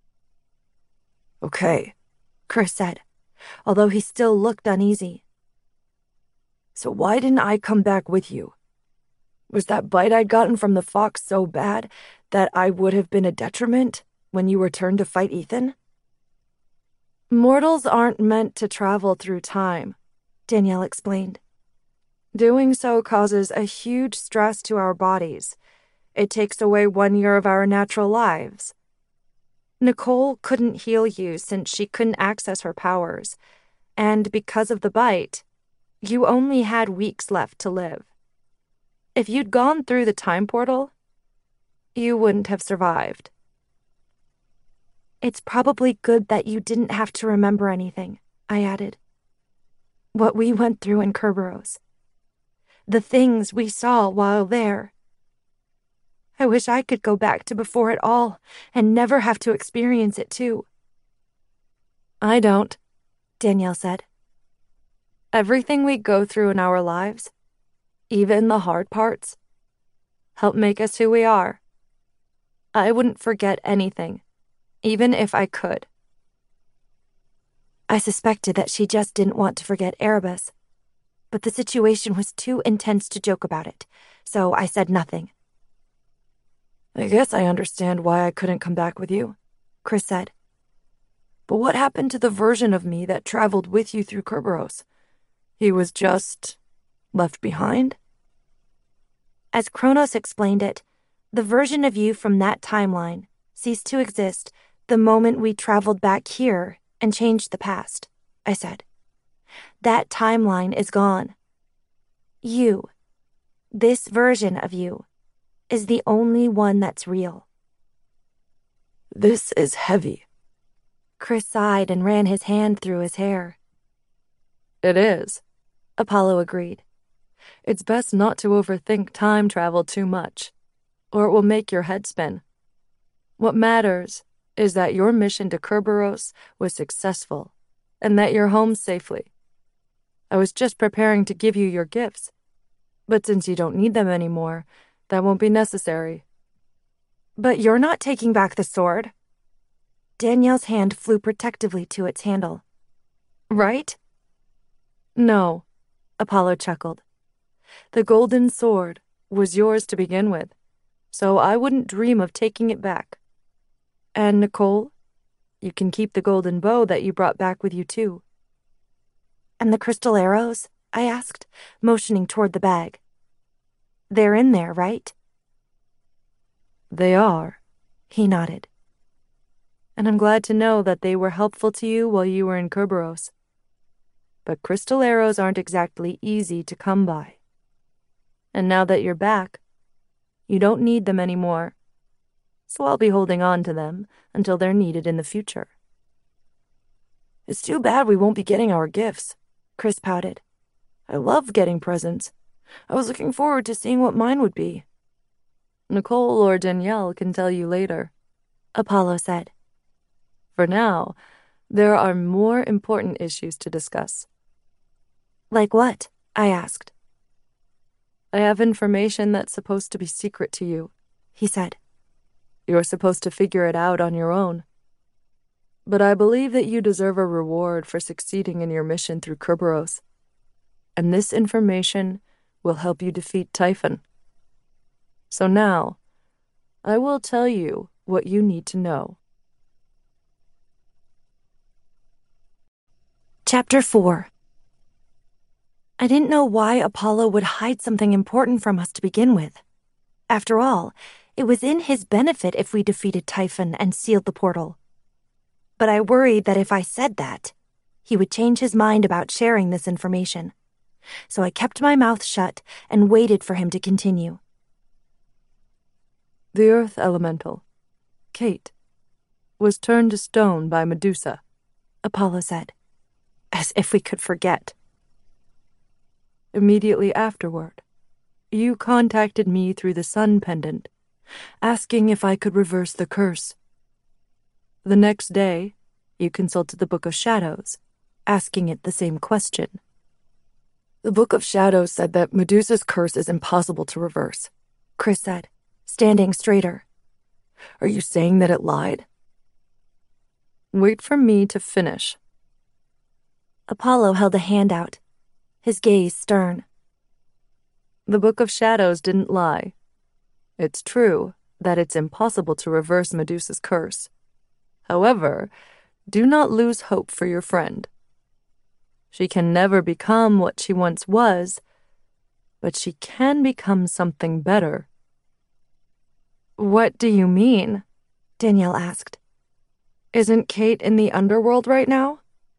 Okay, Chris said, although he still looked uneasy. So why didn't I come back with you? Was that bite I'd gotten from the fox so bad that I would have been a detriment when you returned to fight Ethan? Mortals aren't meant to travel through time, Danielle explained. Doing so causes a huge stress to our bodies. It takes away one year of our natural lives. Nicole couldn't heal you since she couldn't access her powers, and because of the bite, you only had weeks left to live. If you'd gone through the time portal, you wouldn't have survived. It's probably good that you didn't have to remember anything, I added. What we went through in Kerberos. The things we saw while there. I wish I could go back to before it all and never have to experience it too. I don't, Danielle said. Everything we go through in our lives, even the hard parts, help make us who we are. I wouldn't forget anything, even if I could. I suspected that she just didn't want to forget Erebus, but the situation was too intense to joke about it, so I said nothing. I guess I understand why I couldn't come back with you, Chris said. But what happened to the version of me that traveled with you through Kerberos? He was just left behind? As Kronos explained it, the version of you from that timeline ceased to exist the moment we traveled back here and changed the past, I said. That timeline is gone. You, this version of you, is the only one that's real. This is heavy. Chris sighed and ran his hand through his hair. It is, Apollo agreed. It's best not to overthink time travel too much, or it will make your head spin. What matters is that your mission to Kerberos was successful, and that you're home safely. I was just preparing to give you your gifts, but since you don't need them anymore, that won't be necessary. But you're not taking back the sword. Danielle's hand flew protectively to its handle. Right? No, Apollo chuckled. The golden sword was yours to begin with, so I wouldn't dream of taking it back. And Nicole, you can keep the golden bow that you brought back with you too. And the crystal arrows? I asked, motioning toward the bag. They're in there, right? They are, he nodded. And I'm glad to know that they were helpful to you while you were in Kerberos. But crystal arrows aren't exactly easy to come by. And now that you're back, you don't need them anymore. So I'll be holding on to them until they're needed in the future. It's too bad we won't be getting our gifts, Chris pouted. I love getting presents. I was looking forward to seeing what mine would be. Nicole or Danielle can tell you later, Apollo said. For now, there are more important issues to discuss. Like what? I asked. I have information that's supposed to be secret to you, he said. You're supposed to figure it out on your own. But I believe that you deserve a reward for succeeding in your mission through Kerberos. And this information will help you defeat Typhon. So now, I will tell you what you need to know. Chapter four. I didn't know why Apollo would hide something important from us to begin with. After all, It was in his benefit if we defeated Typhon and sealed the portal. But I worried that if I said that, he would change his mind about sharing this information. So I kept my mouth shut and waited for him to continue. The Earth Elemental, Kate, was turned to stone by Medusa, Apollo said, as if we could forget. Immediately afterward, you contacted me through the Sun Pendant, asking if I could reverse the curse. The next day, you consulted the Book of Shadows, asking it the same question. The Book of Shadows said that Medusa's curse is impossible to reverse, Chris said, standing straighter. Are you saying that it lied? Wait for me to finish. Apollo held a hand out, his gaze stern. The Book of Shadows didn't lie. It's true that it's impossible to reverse Medusa's curse. However, do not lose hope for your friend. She can never become what she once was, but she can become something better. What do you mean? Danielle asked. Isn't Kate in the underworld right now?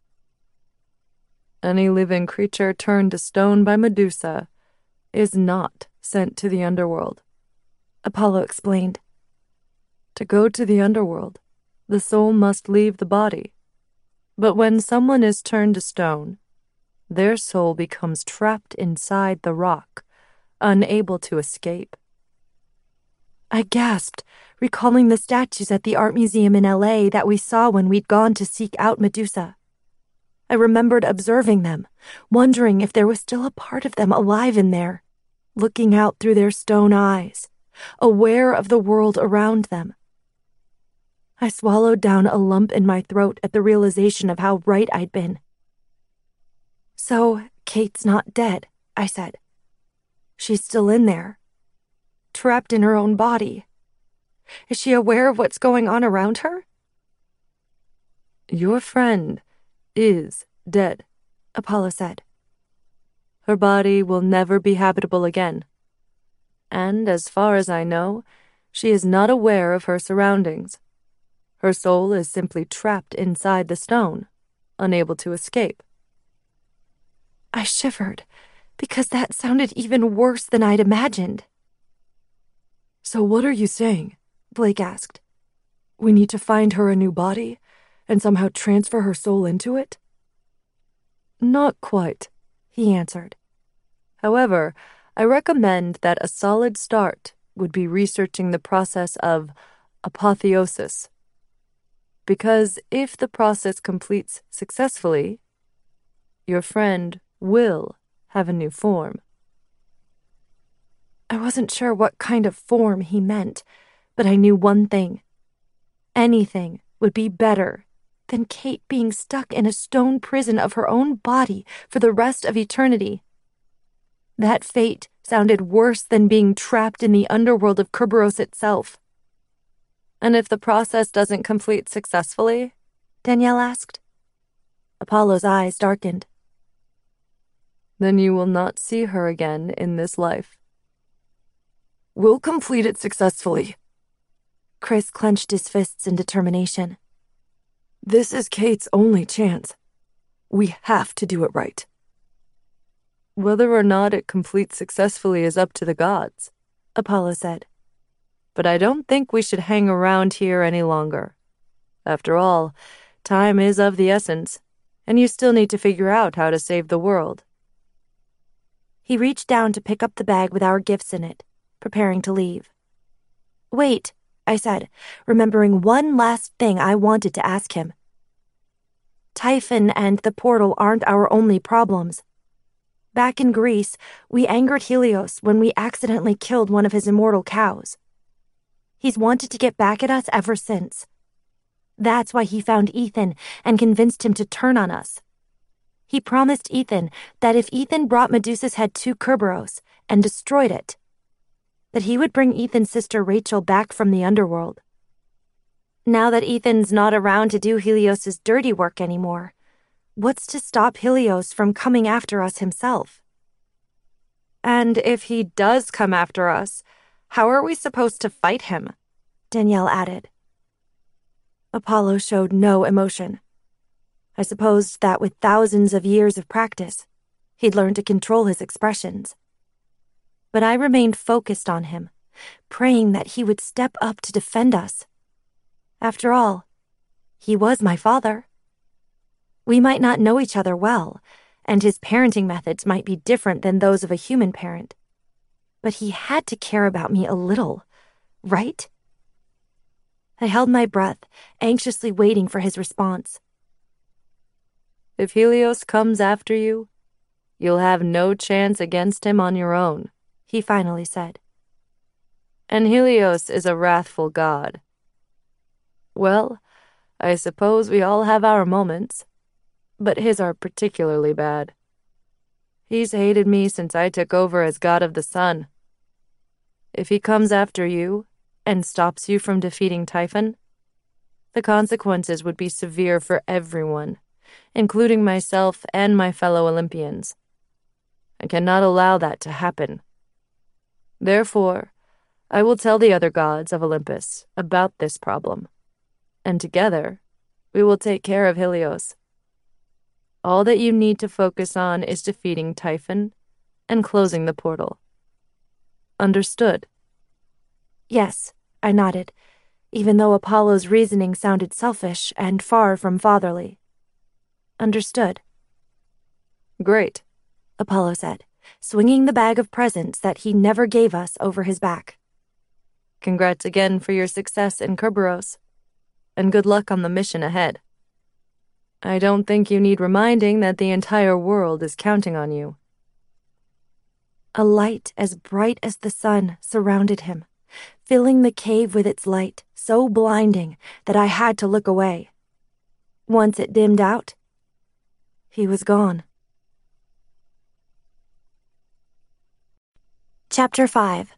Any living creature turned to stone by Medusa is not sent to the underworld, Apollo explained. To go to the underworld, the soul must leave the body. But when someone is turned to stone, their soul becomes trapped inside the rock, unable to escape. I gasped, recalling the statues at the art museum in L A that we saw when we'd gone to seek out Medusa. I remembered observing them, wondering if there was still a part of them alive in there, looking out through their stone eyes, aware of the world around them. I swallowed down a lump in my throat at the realization of how right I'd been. So, Kate's not dead, I said. She's still in there, trapped in her own body. Is she aware of what's going on around her? Your friend is dead, Apollo said. Her body will never be habitable again. And as far as I know, she is not aware of her surroundings. Her soul is simply trapped inside the stone, unable to escape. I shivered, because that sounded even worse than I'd imagined. So what are you saying? Blake asked. We need to find her a new body and somehow transfer her soul into it? Not quite, he answered. However, I recommend that a solid start would be researching the process of apotheosis. Because if the process completes successfully, your friend will have a new form. I wasn't sure what kind of form he meant, but I knew one thing. Anything would be better than Kate being stuck in a stone prison of her own body for the rest of eternity. That fate sounded worse than being trapped in the underworld of Kerberos itself. And if the process doesn't complete successfully? Danielle asked. Apollo's eyes darkened. Then you will not see her again in this life. We'll complete it successfully. Chris clenched his fists in determination. This is Kate's only chance. We have to do it right. Whether or not it completes successfully is up to the gods, Apollo said. But I don't think we should hang around here any longer. After all, time is of the essence, and you still need to figure out how to save the world. He reached down to pick up the bag with our gifts in it, preparing to leave. Wait, I said, remembering one last thing I wanted to ask him. Typhon and the portal aren't our only problems. Back in Greece, we angered Helios when we accidentally killed one of his immortal cows. He's wanted to get back at us ever since. That's why he found Ethan and convinced him to turn on us. He promised Ethan that if Ethan brought Medusa's head to Kerberos and destroyed it, that he would bring Ethan's sister Rachel back from the underworld. Now that Ethan's not around to do Helios's dirty work anymore, what's to stop Helios from coming after us himself? And if he does come after us, How are we supposed to fight him? Danielle added. Apollo showed no emotion. I supposed that with thousands of years of practice, he'd learned to control his expressions. But I remained focused on him, praying that he would step up to defend us. After all, he was my father. We might not know each other well, and his parenting methods might be different than those of a human parent. But he had to care about me a little, right? I held my breath, anxiously waiting for his response. If Helios comes after you, you'll have no chance against him on your own, he finally said. And Helios is a wrathful god. Well, I suppose we all have our moments, but his are particularly bad. He's hated me since I took over as god of the sun. If he comes after you and stops you from defeating Typhon, the consequences would be severe for everyone, including myself and my fellow Olympians. I cannot allow that to happen. Therefore, I will tell the other gods of Olympus about this problem, and together we will take care of Helios. All that you need to focus on is defeating Typhon and closing the portal. Understood? Yes, I nodded, even though Apollo's reasoning sounded selfish and far from fatherly. Understood. Great, Apollo said, swinging the bag of presents that he never gave us over his back. Congrats again for your success in Kerberos, and good luck on the mission ahead. I don't think you need reminding that the entire world is counting on you. A light as bright as the sun surrounded him, filling the cave with its light, so blinding that I had to look away. Once it dimmed out, he was gone. Chapter five.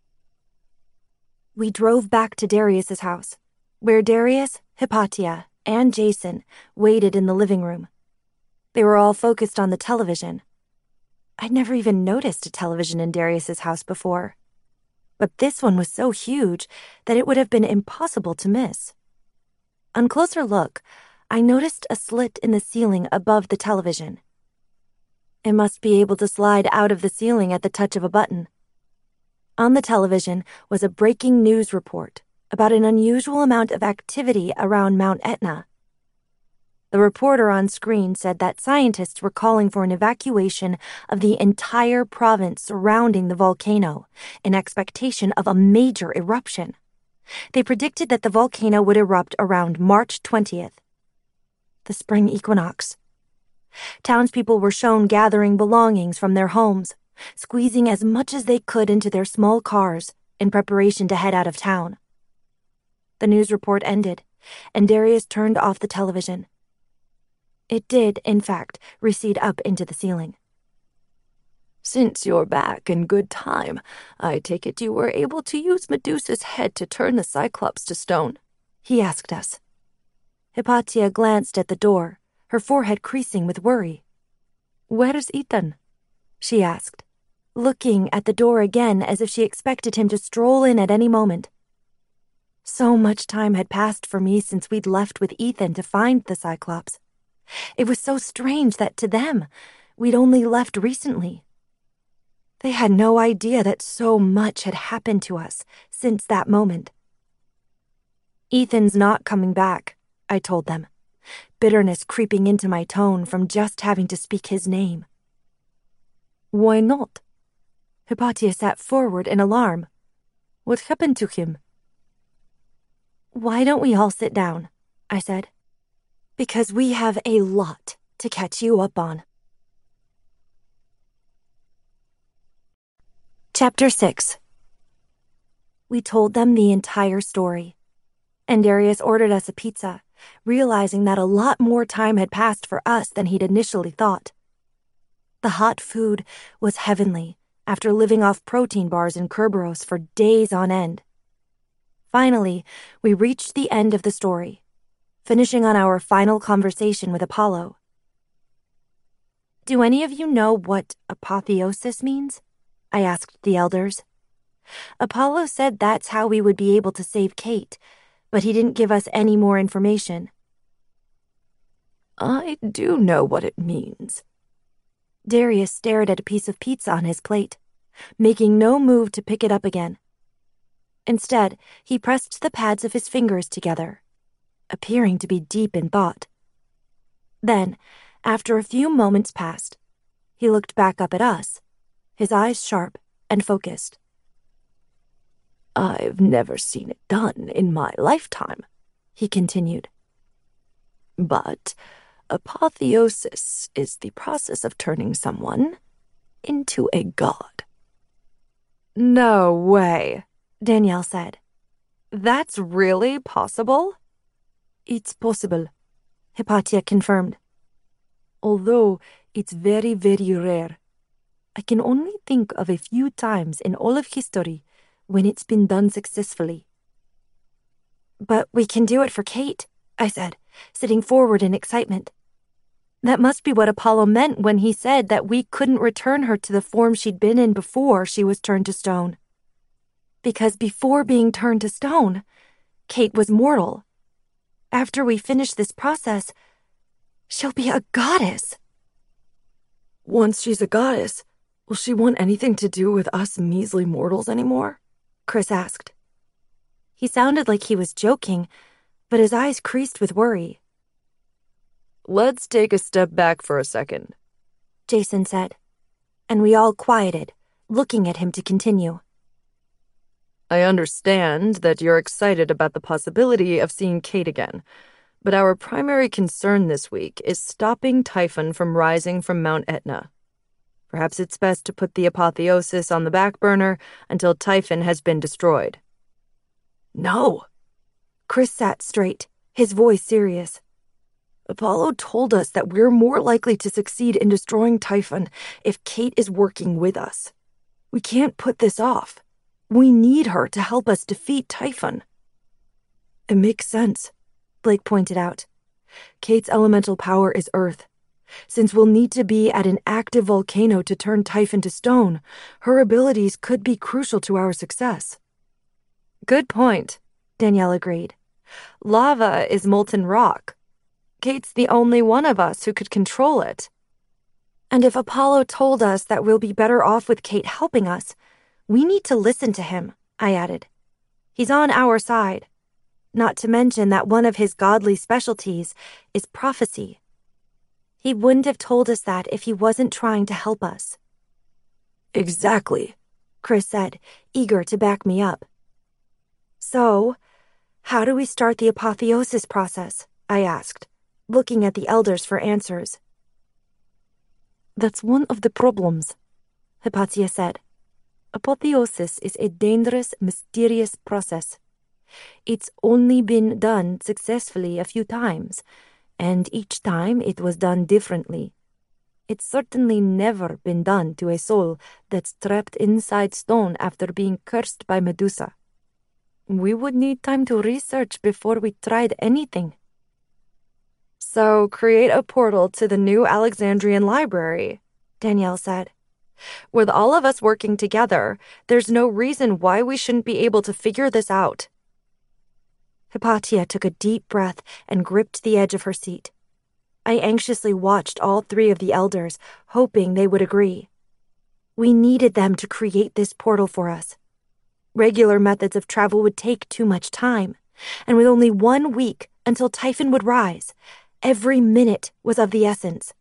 We drove back to Darius's house, where Darius, Hypatia, and Jason waited in the living room. They were all focused on the television. I'd never even noticed a television in Darius's house before, but this one was so huge that it would have been impossible to miss. On closer look, I noticed a slit in the ceiling above the television. It must be able to slide out of the ceiling at the touch of a button. On the television was a breaking news report about an unusual amount of activity around Mount Etna. The reporter on screen said that scientists were calling for an evacuation of the entire province surrounding the volcano in expectation of a major eruption. They predicted that the volcano would erupt around March twentieth, the spring equinox. Townspeople were shown gathering belongings from their homes, squeezing as much as they could into their small cars in preparation to head out of town. The news report ended, and Darius turned off the television. It did, in fact, recede up into the ceiling. Since you're back in good time, I take it you were able to use Medusa's head to turn the Cyclops to stone, he asked us. Hypatia glanced at the door, her forehead creasing with worry. Where's Ethan? She asked, looking at the door again as if she expected him to stroll in at any moment. So much time had passed for me since we'd left with Ethan to find the Cyclops. It was so strange that to them, we'd only left recently. They had no idea that so much had happened to us since that moment. Ethan's not coming back, I told them, bitterness creeping into my tone from just having to speak his name. Why not? Hypatia sat forward in alarm. What happened to him? Why don't we all sit down? I said. Because we have a lot to catch you up on. Chapter six. We told them the entire story, and Darius ordered us a pizza, realizing that a lot more time had passed for us than he'd initially thought. The hot food was heavenly after living off protein bars in Kerberos for days on end. Finally, we reached the end of the story, finishing on our final conversation with Apollo. Do any of you know what apotheosis means? I asked the elders. Apollo said that's how we would be able to save Kate, but he didn't give us any more information. I do know what it means. Darius stared at a piece of pizza on his plate, making no move to pick it up again. Instead, he pressed the pads of his fingers together, appearing to be deep in thought. Then, after a few moments passed, he looked back up at us, his eyes sharp and focused. I've never seen it done in my lifetime, he continued. But apotheosis is the process of turning someone into a god. No way, Danielle said. That's really possible? It's possible, Hypatia confirmed. Although it's very, very rare. I can only think of a few times in all of history when it's been done successfully. But we can do it for Kate, I said, sitting forward in excitement. That must be what Apollo meant when he said that we couldn't return her to the form she'd been in before she was turned to stone. Because before being turned to stone, Kate was mortal. After we finish this process, she'll be a goddess. Once she's a goddess, will she want anything to do with us measly mortals anymore? Chris asked. He sounded like he was joking, but his eyes creased with worry. Let's take a step back for a second, Jason said, and we all quieted, looking at him to continue. I understand that you're excited about the possibility of seeing Kate again, but our primary concern this week is stopping Typhon from rising from Mount Etna. Perhaps it's best to put the apotheosis on the back burner until Typhon has been destroyed. No. Chris sat straight, his voice serious. Apollo told us that we're more likely to succeed in destroying Typhon if Kate is working with us. We can't put this off. We need her to help us defeat Typhon. It makes sense, Blake pointed out. Kate's elemental power is earth. Since we'll need to be at an active volcano to turn Typhon to stone, her abilities could be crucial to our success. Good point, Danielle agreed. Lava is molten rock. Kate's the only one of us who could control it. And if Apollo told us that we'll be better off with Kate helping us, we need to listen to him, I added. He's on our side. Not to mention that one of his godly specialties is prophecy. He wouldn't have told us that if he wasn't trying to help us. Exactly, Chris said, eager to back me up. So, how do we start the apotheosis process? I asked, looking at the elders for answers. That's one of the problems, Hypatia said. Apotheosis is a dangerous, mysterious process. It's only been done successfully a few times, and each time it was done differently. It's certainly never been done to a soul that's trapped inside stone after being cursed by Medusa. We would need time to research before we tried anything. So create a portal to the new Alexandrian library, Danielle said. With all of us working together, there's no reason why we shouldn't be able to figure this out. Hypatia took a deep breath and gripped the edge of her seat. I anxiously watched all three of the elders, hoping they would agree. We needed them to create this portal for us. Regular methods of travel would take too much time, and with only one week until Typhon would rise, every minute was of the essence.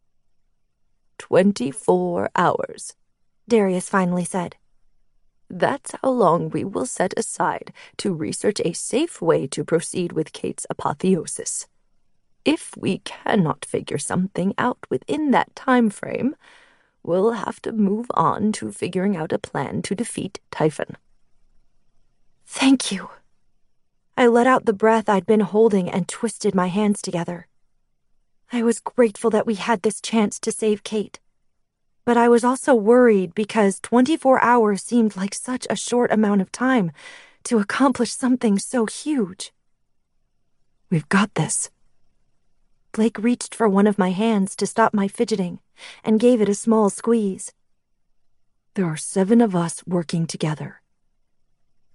Twenty-four hours, Darius finally said. That's how long we will set aside to research a safe way to proceed with Kate's apotheosis. If we cannot figure something out within that time frame, we'll have to move on to figuring out a plan to defeat Typhon. Thank you. I let out the breath I'd been holding and twisted my hands together. I was grateful that we had this chance to save Kate. But I was also worried because twenty-four hours seemed like such a short amount of time to accomplish something so huge. We've got this. Blake reached for one of my hands to stop my fidgeting and gave it a small squeeze. There are seven of us working together,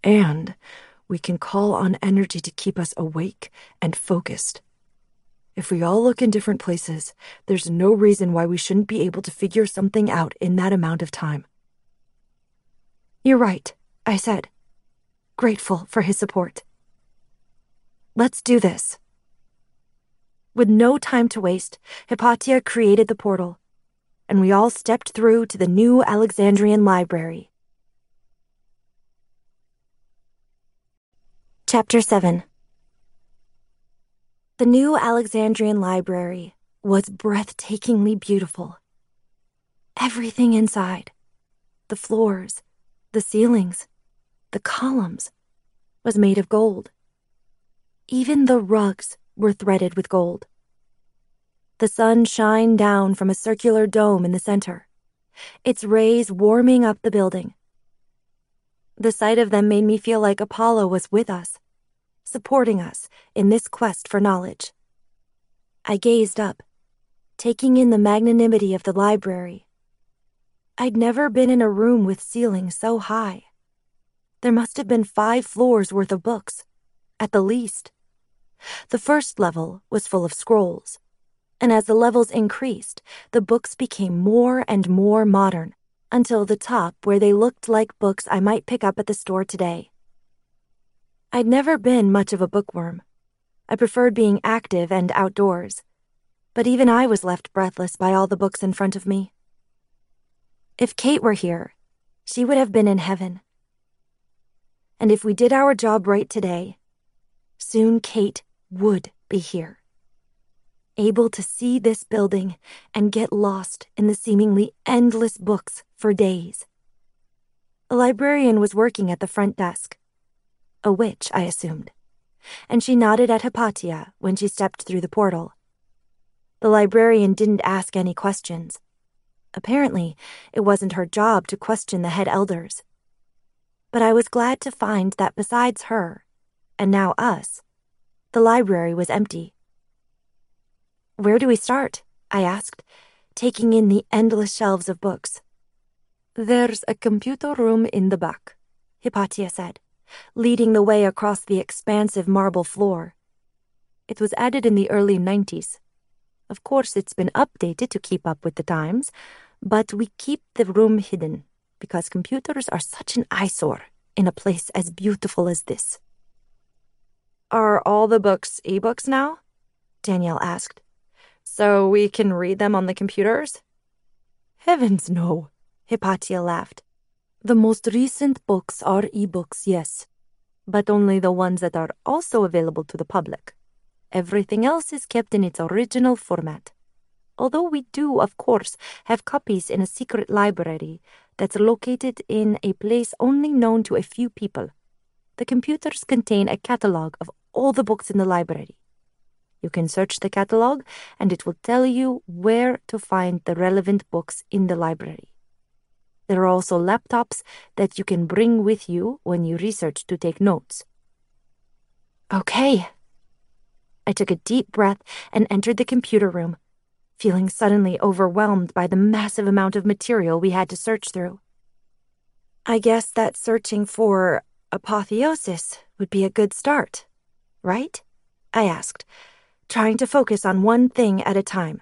And we can call on energy to keep us awake and focused. If we all look in different places, there's no reason why we shouldn't be able to figure something out in that amount of time. You're right, I said, grateful for his support. Let's do this. With no time to waste, Hypatia created the portal, and we all stepped through to the New Alexandrian Library. Chapter seven. The New Alexandrian Library was breathtakingly beautiful. Everything inside, the floors, the ceilings, the columns, was made of gold. Even the rugs were threaded with gold. The sun shined down from a circular dome in the center, its rays warming up the building. The sight of them made me feel like Apollo was with us, supporting us in this quest for knowledge. I gazed up, taking in the magnanimity of the library. I'd never been in a room with ceilings so high. There must have been five floors worth of books, at the least. The first level was full of scrolls, and as the levels increased, the books became more and more modern, until the top where they looked like books I might pick up at the store today. I'd never been much of a bookworm. I preferred being active and outdoors, but even I was left breathless by all the books in front of me. If Kate were here, she would have been in heaven. And if we did our job right today, soon Kate would be here, able to see this building and get lost in the seemingly endless books for days. A librarian was working at the front desk, a witch, I assumed, and she nodded at Hypatia when she stepped through the portal. The librarian didn't ask any questions. Apparently, it wasn't her job to question the head elders. But I was glad to find that besides her, and now us, the library was empty. Where do we start? I asked, taking in the endless shelves of books. There's a computer room in the back, Hypatia said, leading the way across the expansive marble floor. It was added in the early nineties. Of course, it's been updated to keep up with the times, but we keep the room hidden because computers are such an eyesore in a place as beautiful as this. Are all the books e-books now? Danielle asked. So we can read them on the computers? Heavens no, Hypatia laughed. The most recent books are e-books, yes, but only the ones that are also available to the public. Everything else is kept in its original format. Although we do, of course, have copies in a secret library that's located in a place only known to a few people. The computers contain a catalog of all the books in the library. You can search the catalog, and it will tell you where to find the relevant books in the library. There are also laptops that you can bring with you when you research to take notes. Okay. I took a deep breath and entered the computer room, feeling suddenly overwhelmed by the massive amount of material we had to search through. I guess that searching for apotheosis would be a good start, right? I asked, trying to focus on one thing at a time.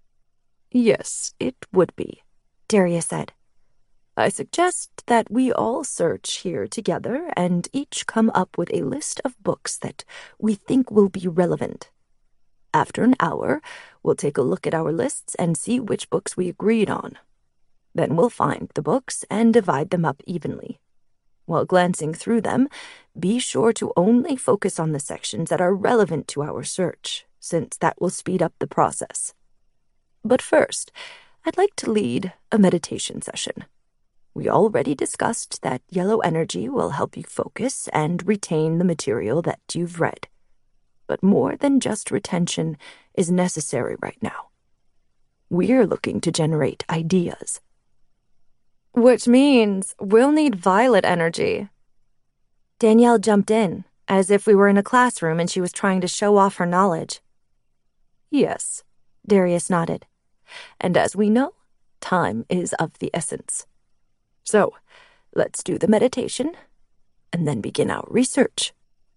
Yes, it would be, Daria said. I suggest that we all search here together and each come up with a list of books that we think will be relevant. After an hour, we'll take a look at our lists and see which books we agreed on. Then we'll find the books and divide them up evenly. While glancing through them, be sure to only focus on the sections that are relevant to our search, since that will speed up the process. But first, I'd like to lead a meditation session. We already discussed that yellow energy will help you focus and retain the material that you've read. But more than just retention is necessary right now. We're looking to generate ideas. Which means we'll need violet energy. Danielle jumped in, as if we were in a classroom and she was trying to show off her knowledge. Yes, Darius nodded. And as we know, time is of the essence. So, let's do the meditation. and then begin our research.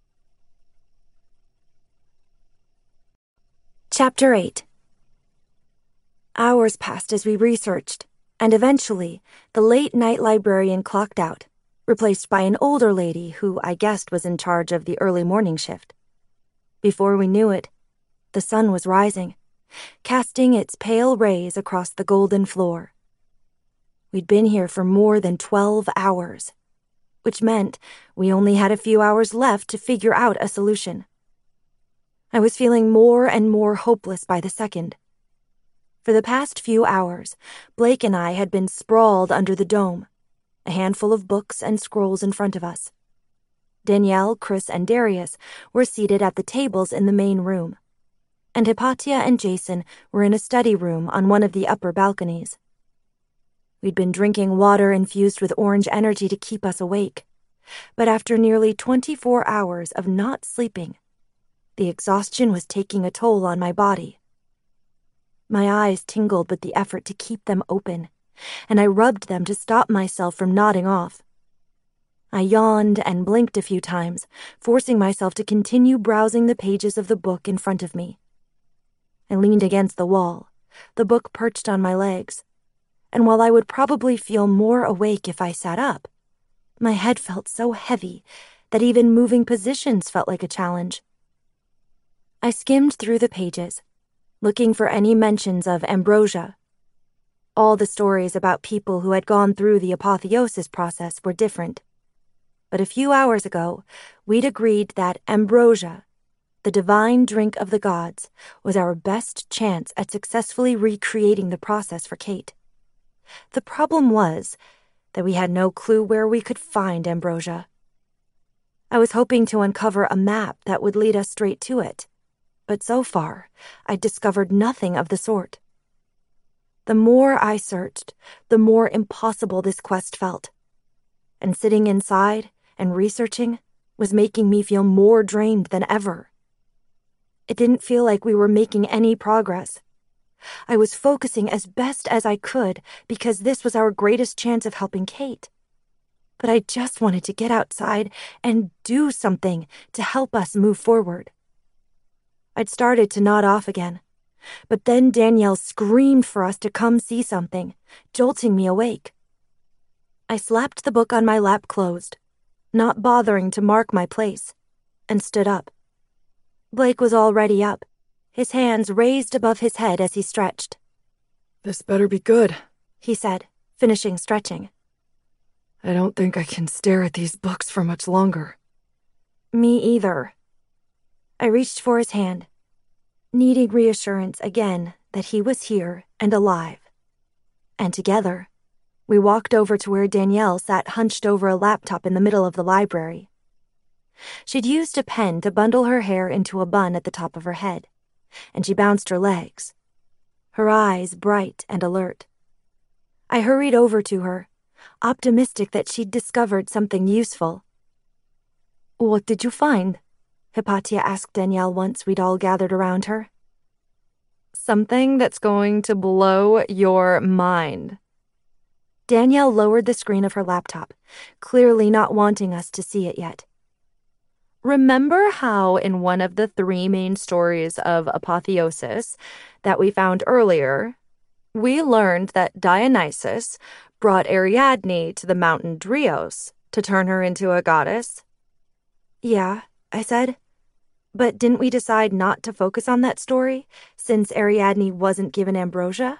Chapter eight. Hours passed as we researched, and eventually, the late-night librarian clocked out, replaced by an older lady who I guessed was in charge of the early morning shift. Before we knew it, the sun was rising, casting its pale rays across the golden floor. We'd been here for more than twelve hours, which meant we only had a few hours left to figure out a solution. I was feeling more and more hopeless by the second. For the past few hours, Blake and I had been sprawled under the dome, a handful of books and scrolls in front of us. Danielle, Chris, and Darius were seated at the tables in the main room, and Hypatia and Jason were in a study room on one of the upper balconies. We'd been drinking water infused with orange energy to keep us awake, but after nearly twenty-four hours of not sleeping, the exhaustion was taking a toll on my body. My eyes tingled with the effort to keep them open, and I rubbed them to stop myself from nodding off. I yawned and blinked a few times, forcing myself to continue browsing the pages of the book in front of me. I leaned against the wall, the book perched on my legs, and while I would probably feel more awake if I sat up, my head felt so heavy that even moving positions felt like a challenge. I skimmed through the pages, looking for any mentions of ambrosia. All the stories about people who had gone through the apotheosis process were different. But a few hours ago, we'd agreed that ambrosia, the divine drink of the gods, was our best chance at successfully recreating the process for Kate. The problem was that we had no clue where we could find ambrosia. I was hoping to uncover a map that would lead us straight to it, but so far, I'd discovered nothing of the sort. The more I searched, the more impossible this quest felt. And sitting inside and researching was making me feel more drained than ever. It didn't feel like we were making any progress. I was focusing as best as I could because this was our greatest chance of helping Kate. But I just wanted to get outside and do something to help us move forward. I'd started to nod off again, but then Danielle screamed for us to come see something, jolting me awake. I slapped the book on my lap closed, not bothering to mark my place, and stood up. Blake was already up, his hands raised above his head as he stretched. "This better be good," he said, finishing stretching. "I don't think I can stare at these books for much longer." Me either. I reached for his hand, needing reassurance again that he was here and alive. And together, we walked over to where Danielle sat hunched over a laptop in the middle of the library. She'd used a pen to bundle her hair into a bun at the top of her head, and she bounced her legs, her eyes bright and alert. I hurried over to her, optimistic that she'd discovered something useful. "What did you find?" Hypatia asked Danielle once we'd all gathered around her. "Something that's going to blow your mind." Danielle lowered the screen of her laptop, clearly not wanting us to see it yet. "Remember how in one of the three main stories of apotheosis that we found earlier, we learned that Dionysus brought Ariadne to the mountain Drios to turn her into a goddess?" "Yeah," I said. "But didn't we decide not to focus on that story, since Ariadne wasn't given ambrosia?"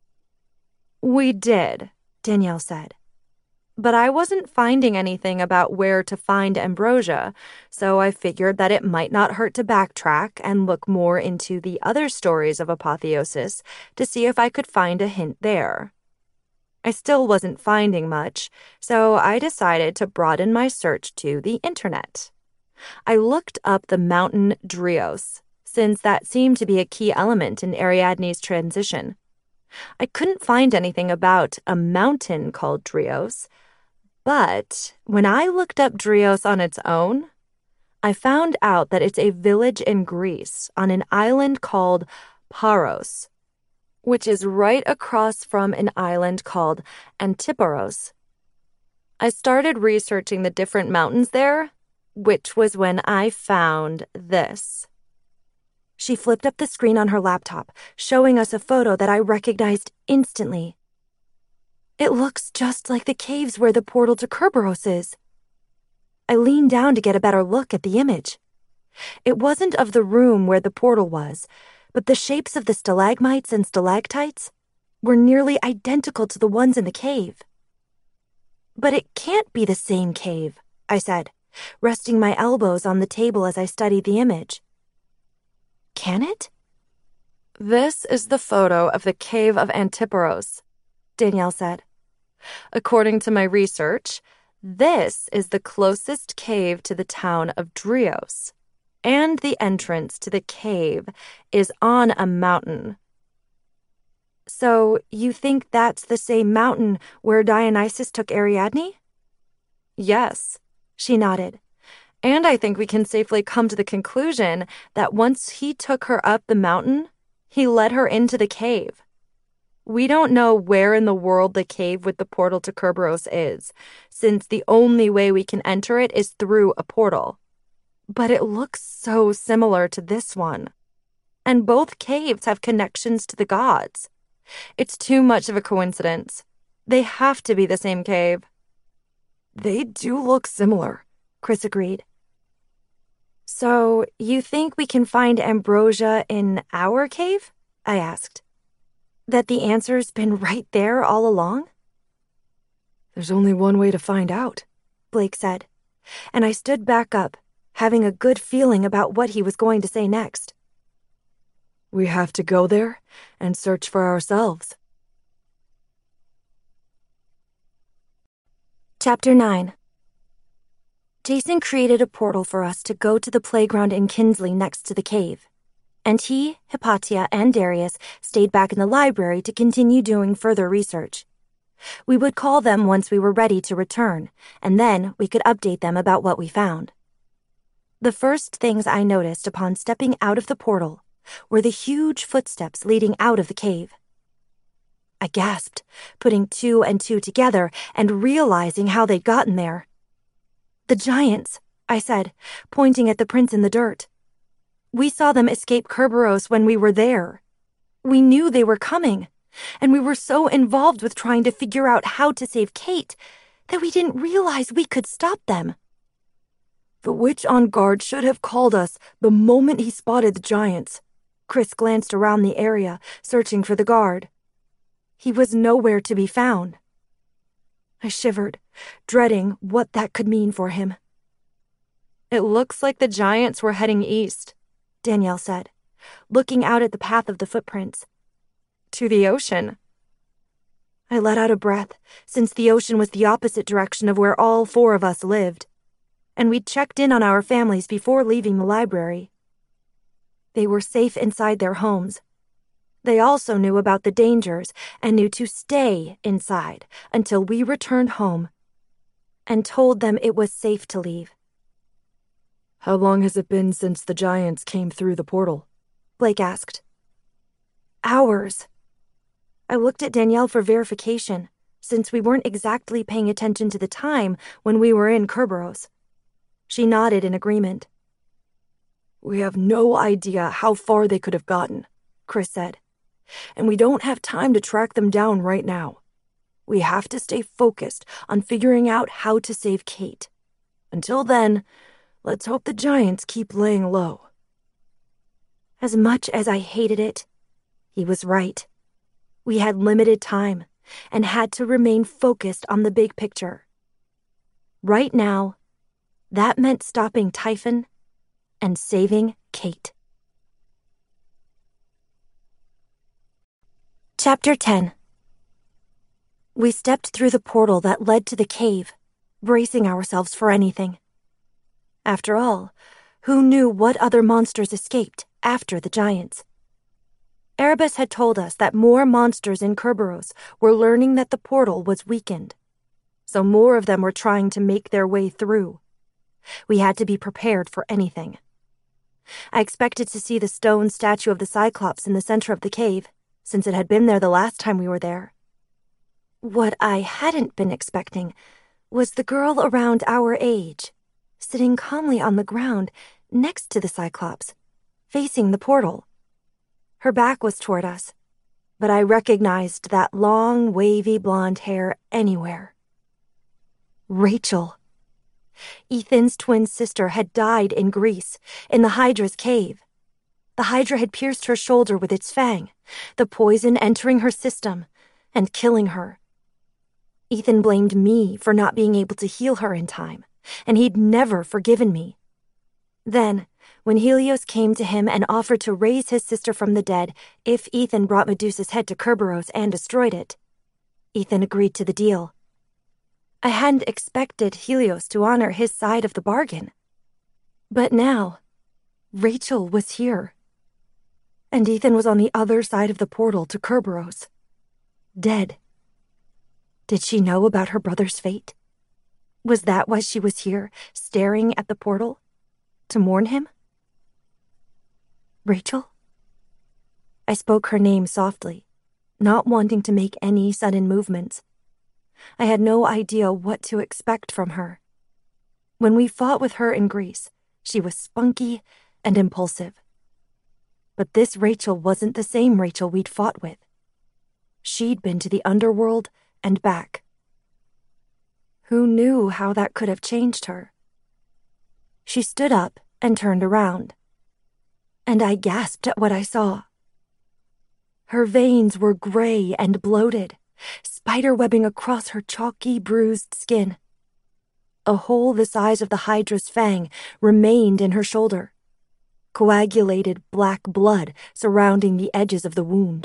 "We did," Danielle said. "But I wasn't finding anything about where to find ambrosia, so I figured that it might not hurt to backtrack and look more into the other stories of apotheosis to see if I could find a hint there. I still wasn't finding much, so I decided to broaden my search to the internet. I looked up the mountain Drios, since that seemed to be a key element in Ariadne's transition. I couldn't find anything about a mountain called Drios, but when I looked up Drios on its own, I found out that it's a village in Greece on an island called Paros, which is right across from an island called Antiparos. I started researching the different mountains there, which was when I found this. She flipped up the screen on her laptop, showing us a photo that I recognized instantly. It looks just like the caves where the portal to Kerberos is. I leaned down to get a better look at the image. It wasn't of the room where the portal was, but the shapes of the stalagmites and stalactites were nearly identical to the ones in the cave. But it can't be the same cave, I said, resting my elbows on the table as I studied the image. Can it? This is the photo of the cave of Antiparos, Danielle said. According to my research, this is the closest cave to the town of Drios, and the entrance to the cave is on a mountain. So you think that's the same mountain where Dionysus took Ariadne? Yes, she nodded. And I think we can safely come to the conclusion that once he took her up the mountain, he led her into the cave. We don't know where in the world the cave with the portal to Kerberos is, since the only way we can enter it is through a portal. But it looks so similar to this one. And both caves have connections to the gods. It's too much of a coincidence. They have to be the same cave. They do look similar, Chris agreed. So, you think we can find ambrosia in our cave? I asked. That the answer's been right there all along? There's only one way to find out, Blake said, and I stood back up, having a good feeling about what he was going to say next. We have to go there and search for ourselves. Chapter nine. Jason created a portal for us to go to the playground in Kinsley next to the cave, and he, Hypatia, and Darius stayed back in the library to continue doing further research. We would call them once we were ready to return, and then we could update them about what we found. The first things I noticed upon stepping out of the portal were the huge footsteps leading out of the cave. I gasped, putting two and two together and realizing how they'd gotten there. The giants, I said, pointing at the prints in the dirt. We saw them escape Kerberos when we were there. We knew they were coming, and we were so involved with trying to figure out how to save Kate that we didn't realize we could stop them. The witch on guard should have called us the moment he spotted the giants. Chris glanced around the area, searching for the guard. He was nowhere to be found. I shivered, dreading what that could mean for him. It looks like the giants were heading east, Danielle said, looking out at the path of the footprints. To the ocean. I let out a breath, since the ocean was the opposite direction of where all four of us lived, and we'd checked in on our families before leaving the library. They were safe inside their homes. They also knew about the dangers and knew to stay inside until we returned home, and told them it was safe to leave. How long has it been since the giants came through the portal? Blake asked. Hours. I looked at Danielle for verification, since we weren't exactly paying attention to the time when we were in Kerberos. She nodded in agreement. We have no idea how far they could have gotten, Chris said, and we don't have time to track them down right now. We have to stay focused on figuring out how to save Kate. Until then, let's hope the giants keep laying low. As much as I hated it, he was right. We had limited time and had to remain focused on the big picture. Right now, that meant stopping Typhon and saving Kate. Chapter ten. We stepped through the portal that led to the cave, bracing ourselves for anything. After all, who knew what other monsters escaped after the giants? Erebus had told us that more monsters in Kerberos were learning that the portal was weakened, so more of them were trying to make their way through. We had to be prepared for anything. I expected to see the stone statue of the Cyclops in the center of the cave, since it had been there the last time we were there. What I hadn't been expecting was the girl around our age, sitting calmly on the ground next to the Cyclops, facing the portal. Her back was toward us, but I recognized that long, wavy blonde hair anywhere. Rachel. Ethan's twin sister had died in Greece, in the Hydra's cave. The Hydra had pierced her shoulder with its fang, the poison entering her system and killing her. Ethan blamed me for not being able to heal her in time, and he'd never forgiven me. Then, when Helios came to him and offered to raise his sister from the dead if Ethan brought Medusa's head to Kerberos and destroyed it, Ethan agreed to the deal. I hadn't expected Helios to honor his side of the bargain. But now, Rachel was here. And Ethan was on the other side of the portal to Kerberos, dead. Did she know about her brother's fate? Was that why she was here, staring at the portal? To mourn him? Rachel? I spoke her name softly, not wanting to make any sudden movements. I had no idea what to expect from her. When we fought with her in Greece, she was spunky and impulsive. But this Rachel wasn't the same Rachel we'd fought with. She'd been to the underworld and back. Who knew how that could have changed her? She stood up and turned around, and I gasped at what I saw. Her veins were gray and bloated, spiderwebbing across her chalky, bruised skin. A hole the size of the Hydra's fang remained in her shoulder, coagulated black blood surrounding the edges of the wound.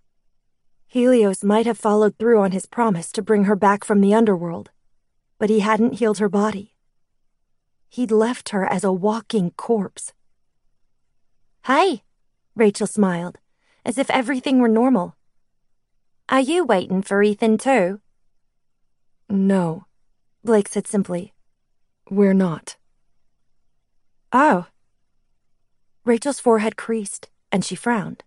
Helios might have followed through on his promise to bring her back from the underworld, but he hadn't healed her body. He'd left her as a walking corpse. "Hi," Rachel smiled, as if everything were normal. "Are you waiting for Ethan too?" "No," Blake said simply. "We're not." "Oh." Rachel's forehead creased, and she frowned.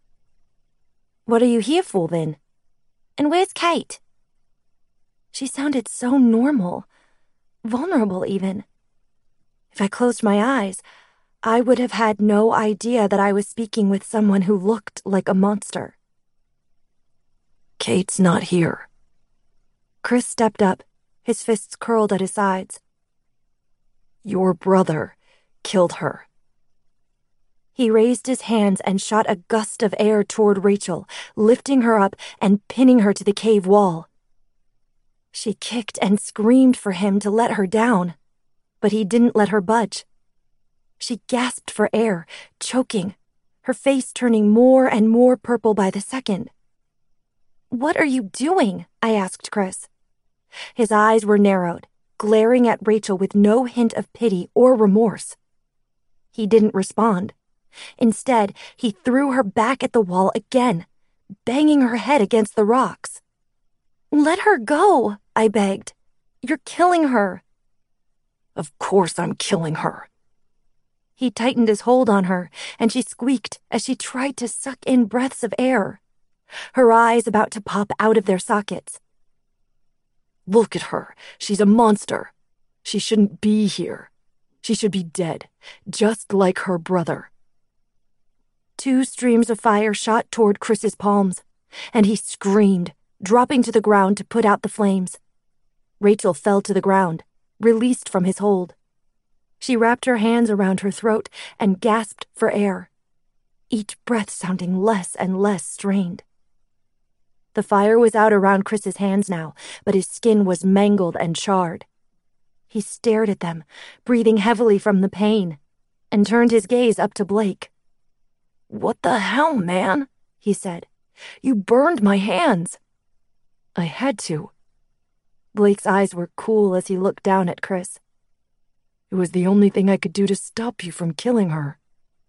"What are you here for, then? And where's Kate?" She sounded so normal, vulnerable even. If I closed my eyes, I would have had no idea that I was speaking with someone who looked like a monster. "Kate's not here." Chris stepped up, his fists curled at his sides. "Your brother killed her." He raised his hands and shot a gust of air toward Rachel, lifting her up and pinning her to the cave wall. She kicked and screamed for him to let her down, but he didn't let her budge. She gasped for air, choking, her face turning more and more purple by the second. "What are you doing?" I asked Chris. His eyes were narrowed, glaring at Rachel with no hint of pity or remorse. He didn't respond. Instead, he threw her back at the wall again, banging her head against the rocks. "Let her go," I begged. "You're killing her." "Of course I'm killing her." He tightened his hold on her, and she squeaked as she tried to suck in breaths of air, her eyes about to pop out of their sockets. "Look at her. She's a monster. She shouldn't be here. She should be dead, just like her brother." Two streams of fire shot toward Chris's palms, and he screamed, dropping to the ground to put out the flames. Rachel fell to the ground, released from his hold. She wrapped her hands around her throat and gasped for air, each breath sounding less and less strained. The fire was out around Chris's hands now, but his skin was mangled and charred. He stared at them, breathing heavily from the pain, and turned his gaze up to Blake. "What the hell, man?" he said. "You burned my hands." "I had to." Blake's eyes were cool as he looked down at Chris. "It was the only thing I could do to stop you from killing her."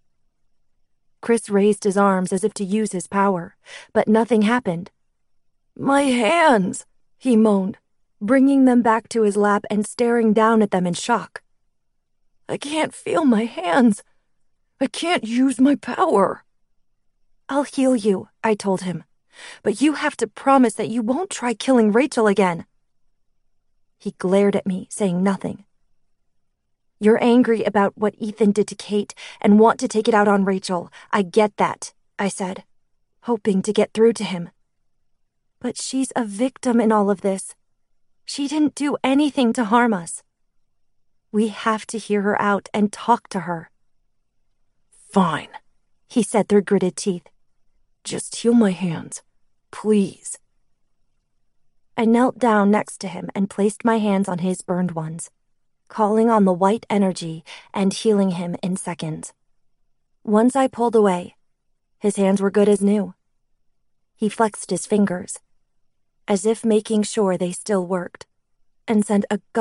Chris raised his arms as if to use his power, but nothing happened. "My hands," he moaned, bringing them back to his lap and staring down at them in shock. "I can't feel my hands. I can't use my power." "I'll heal you," I told him, "but you have to promise that you won't try killing Rachel again." He glared at me, saying nothing. "You're angry about what Ethan did to Kate and want to take it out on Rachel. I get that," I said, hoping to get through to him. "But she's a victim in all of this. She didn't do anything to harm us. We have to hear her out and talk to her." "Fine," he said through gritted teeth. "Just heal my hands, please." I knelt down next to him and placed my hands on his burned ones, calling on the white energy and healing him in seconds. Once I pulled away, his hands were good as new. He flexed his fingers, as if making sure they still worked, and sent a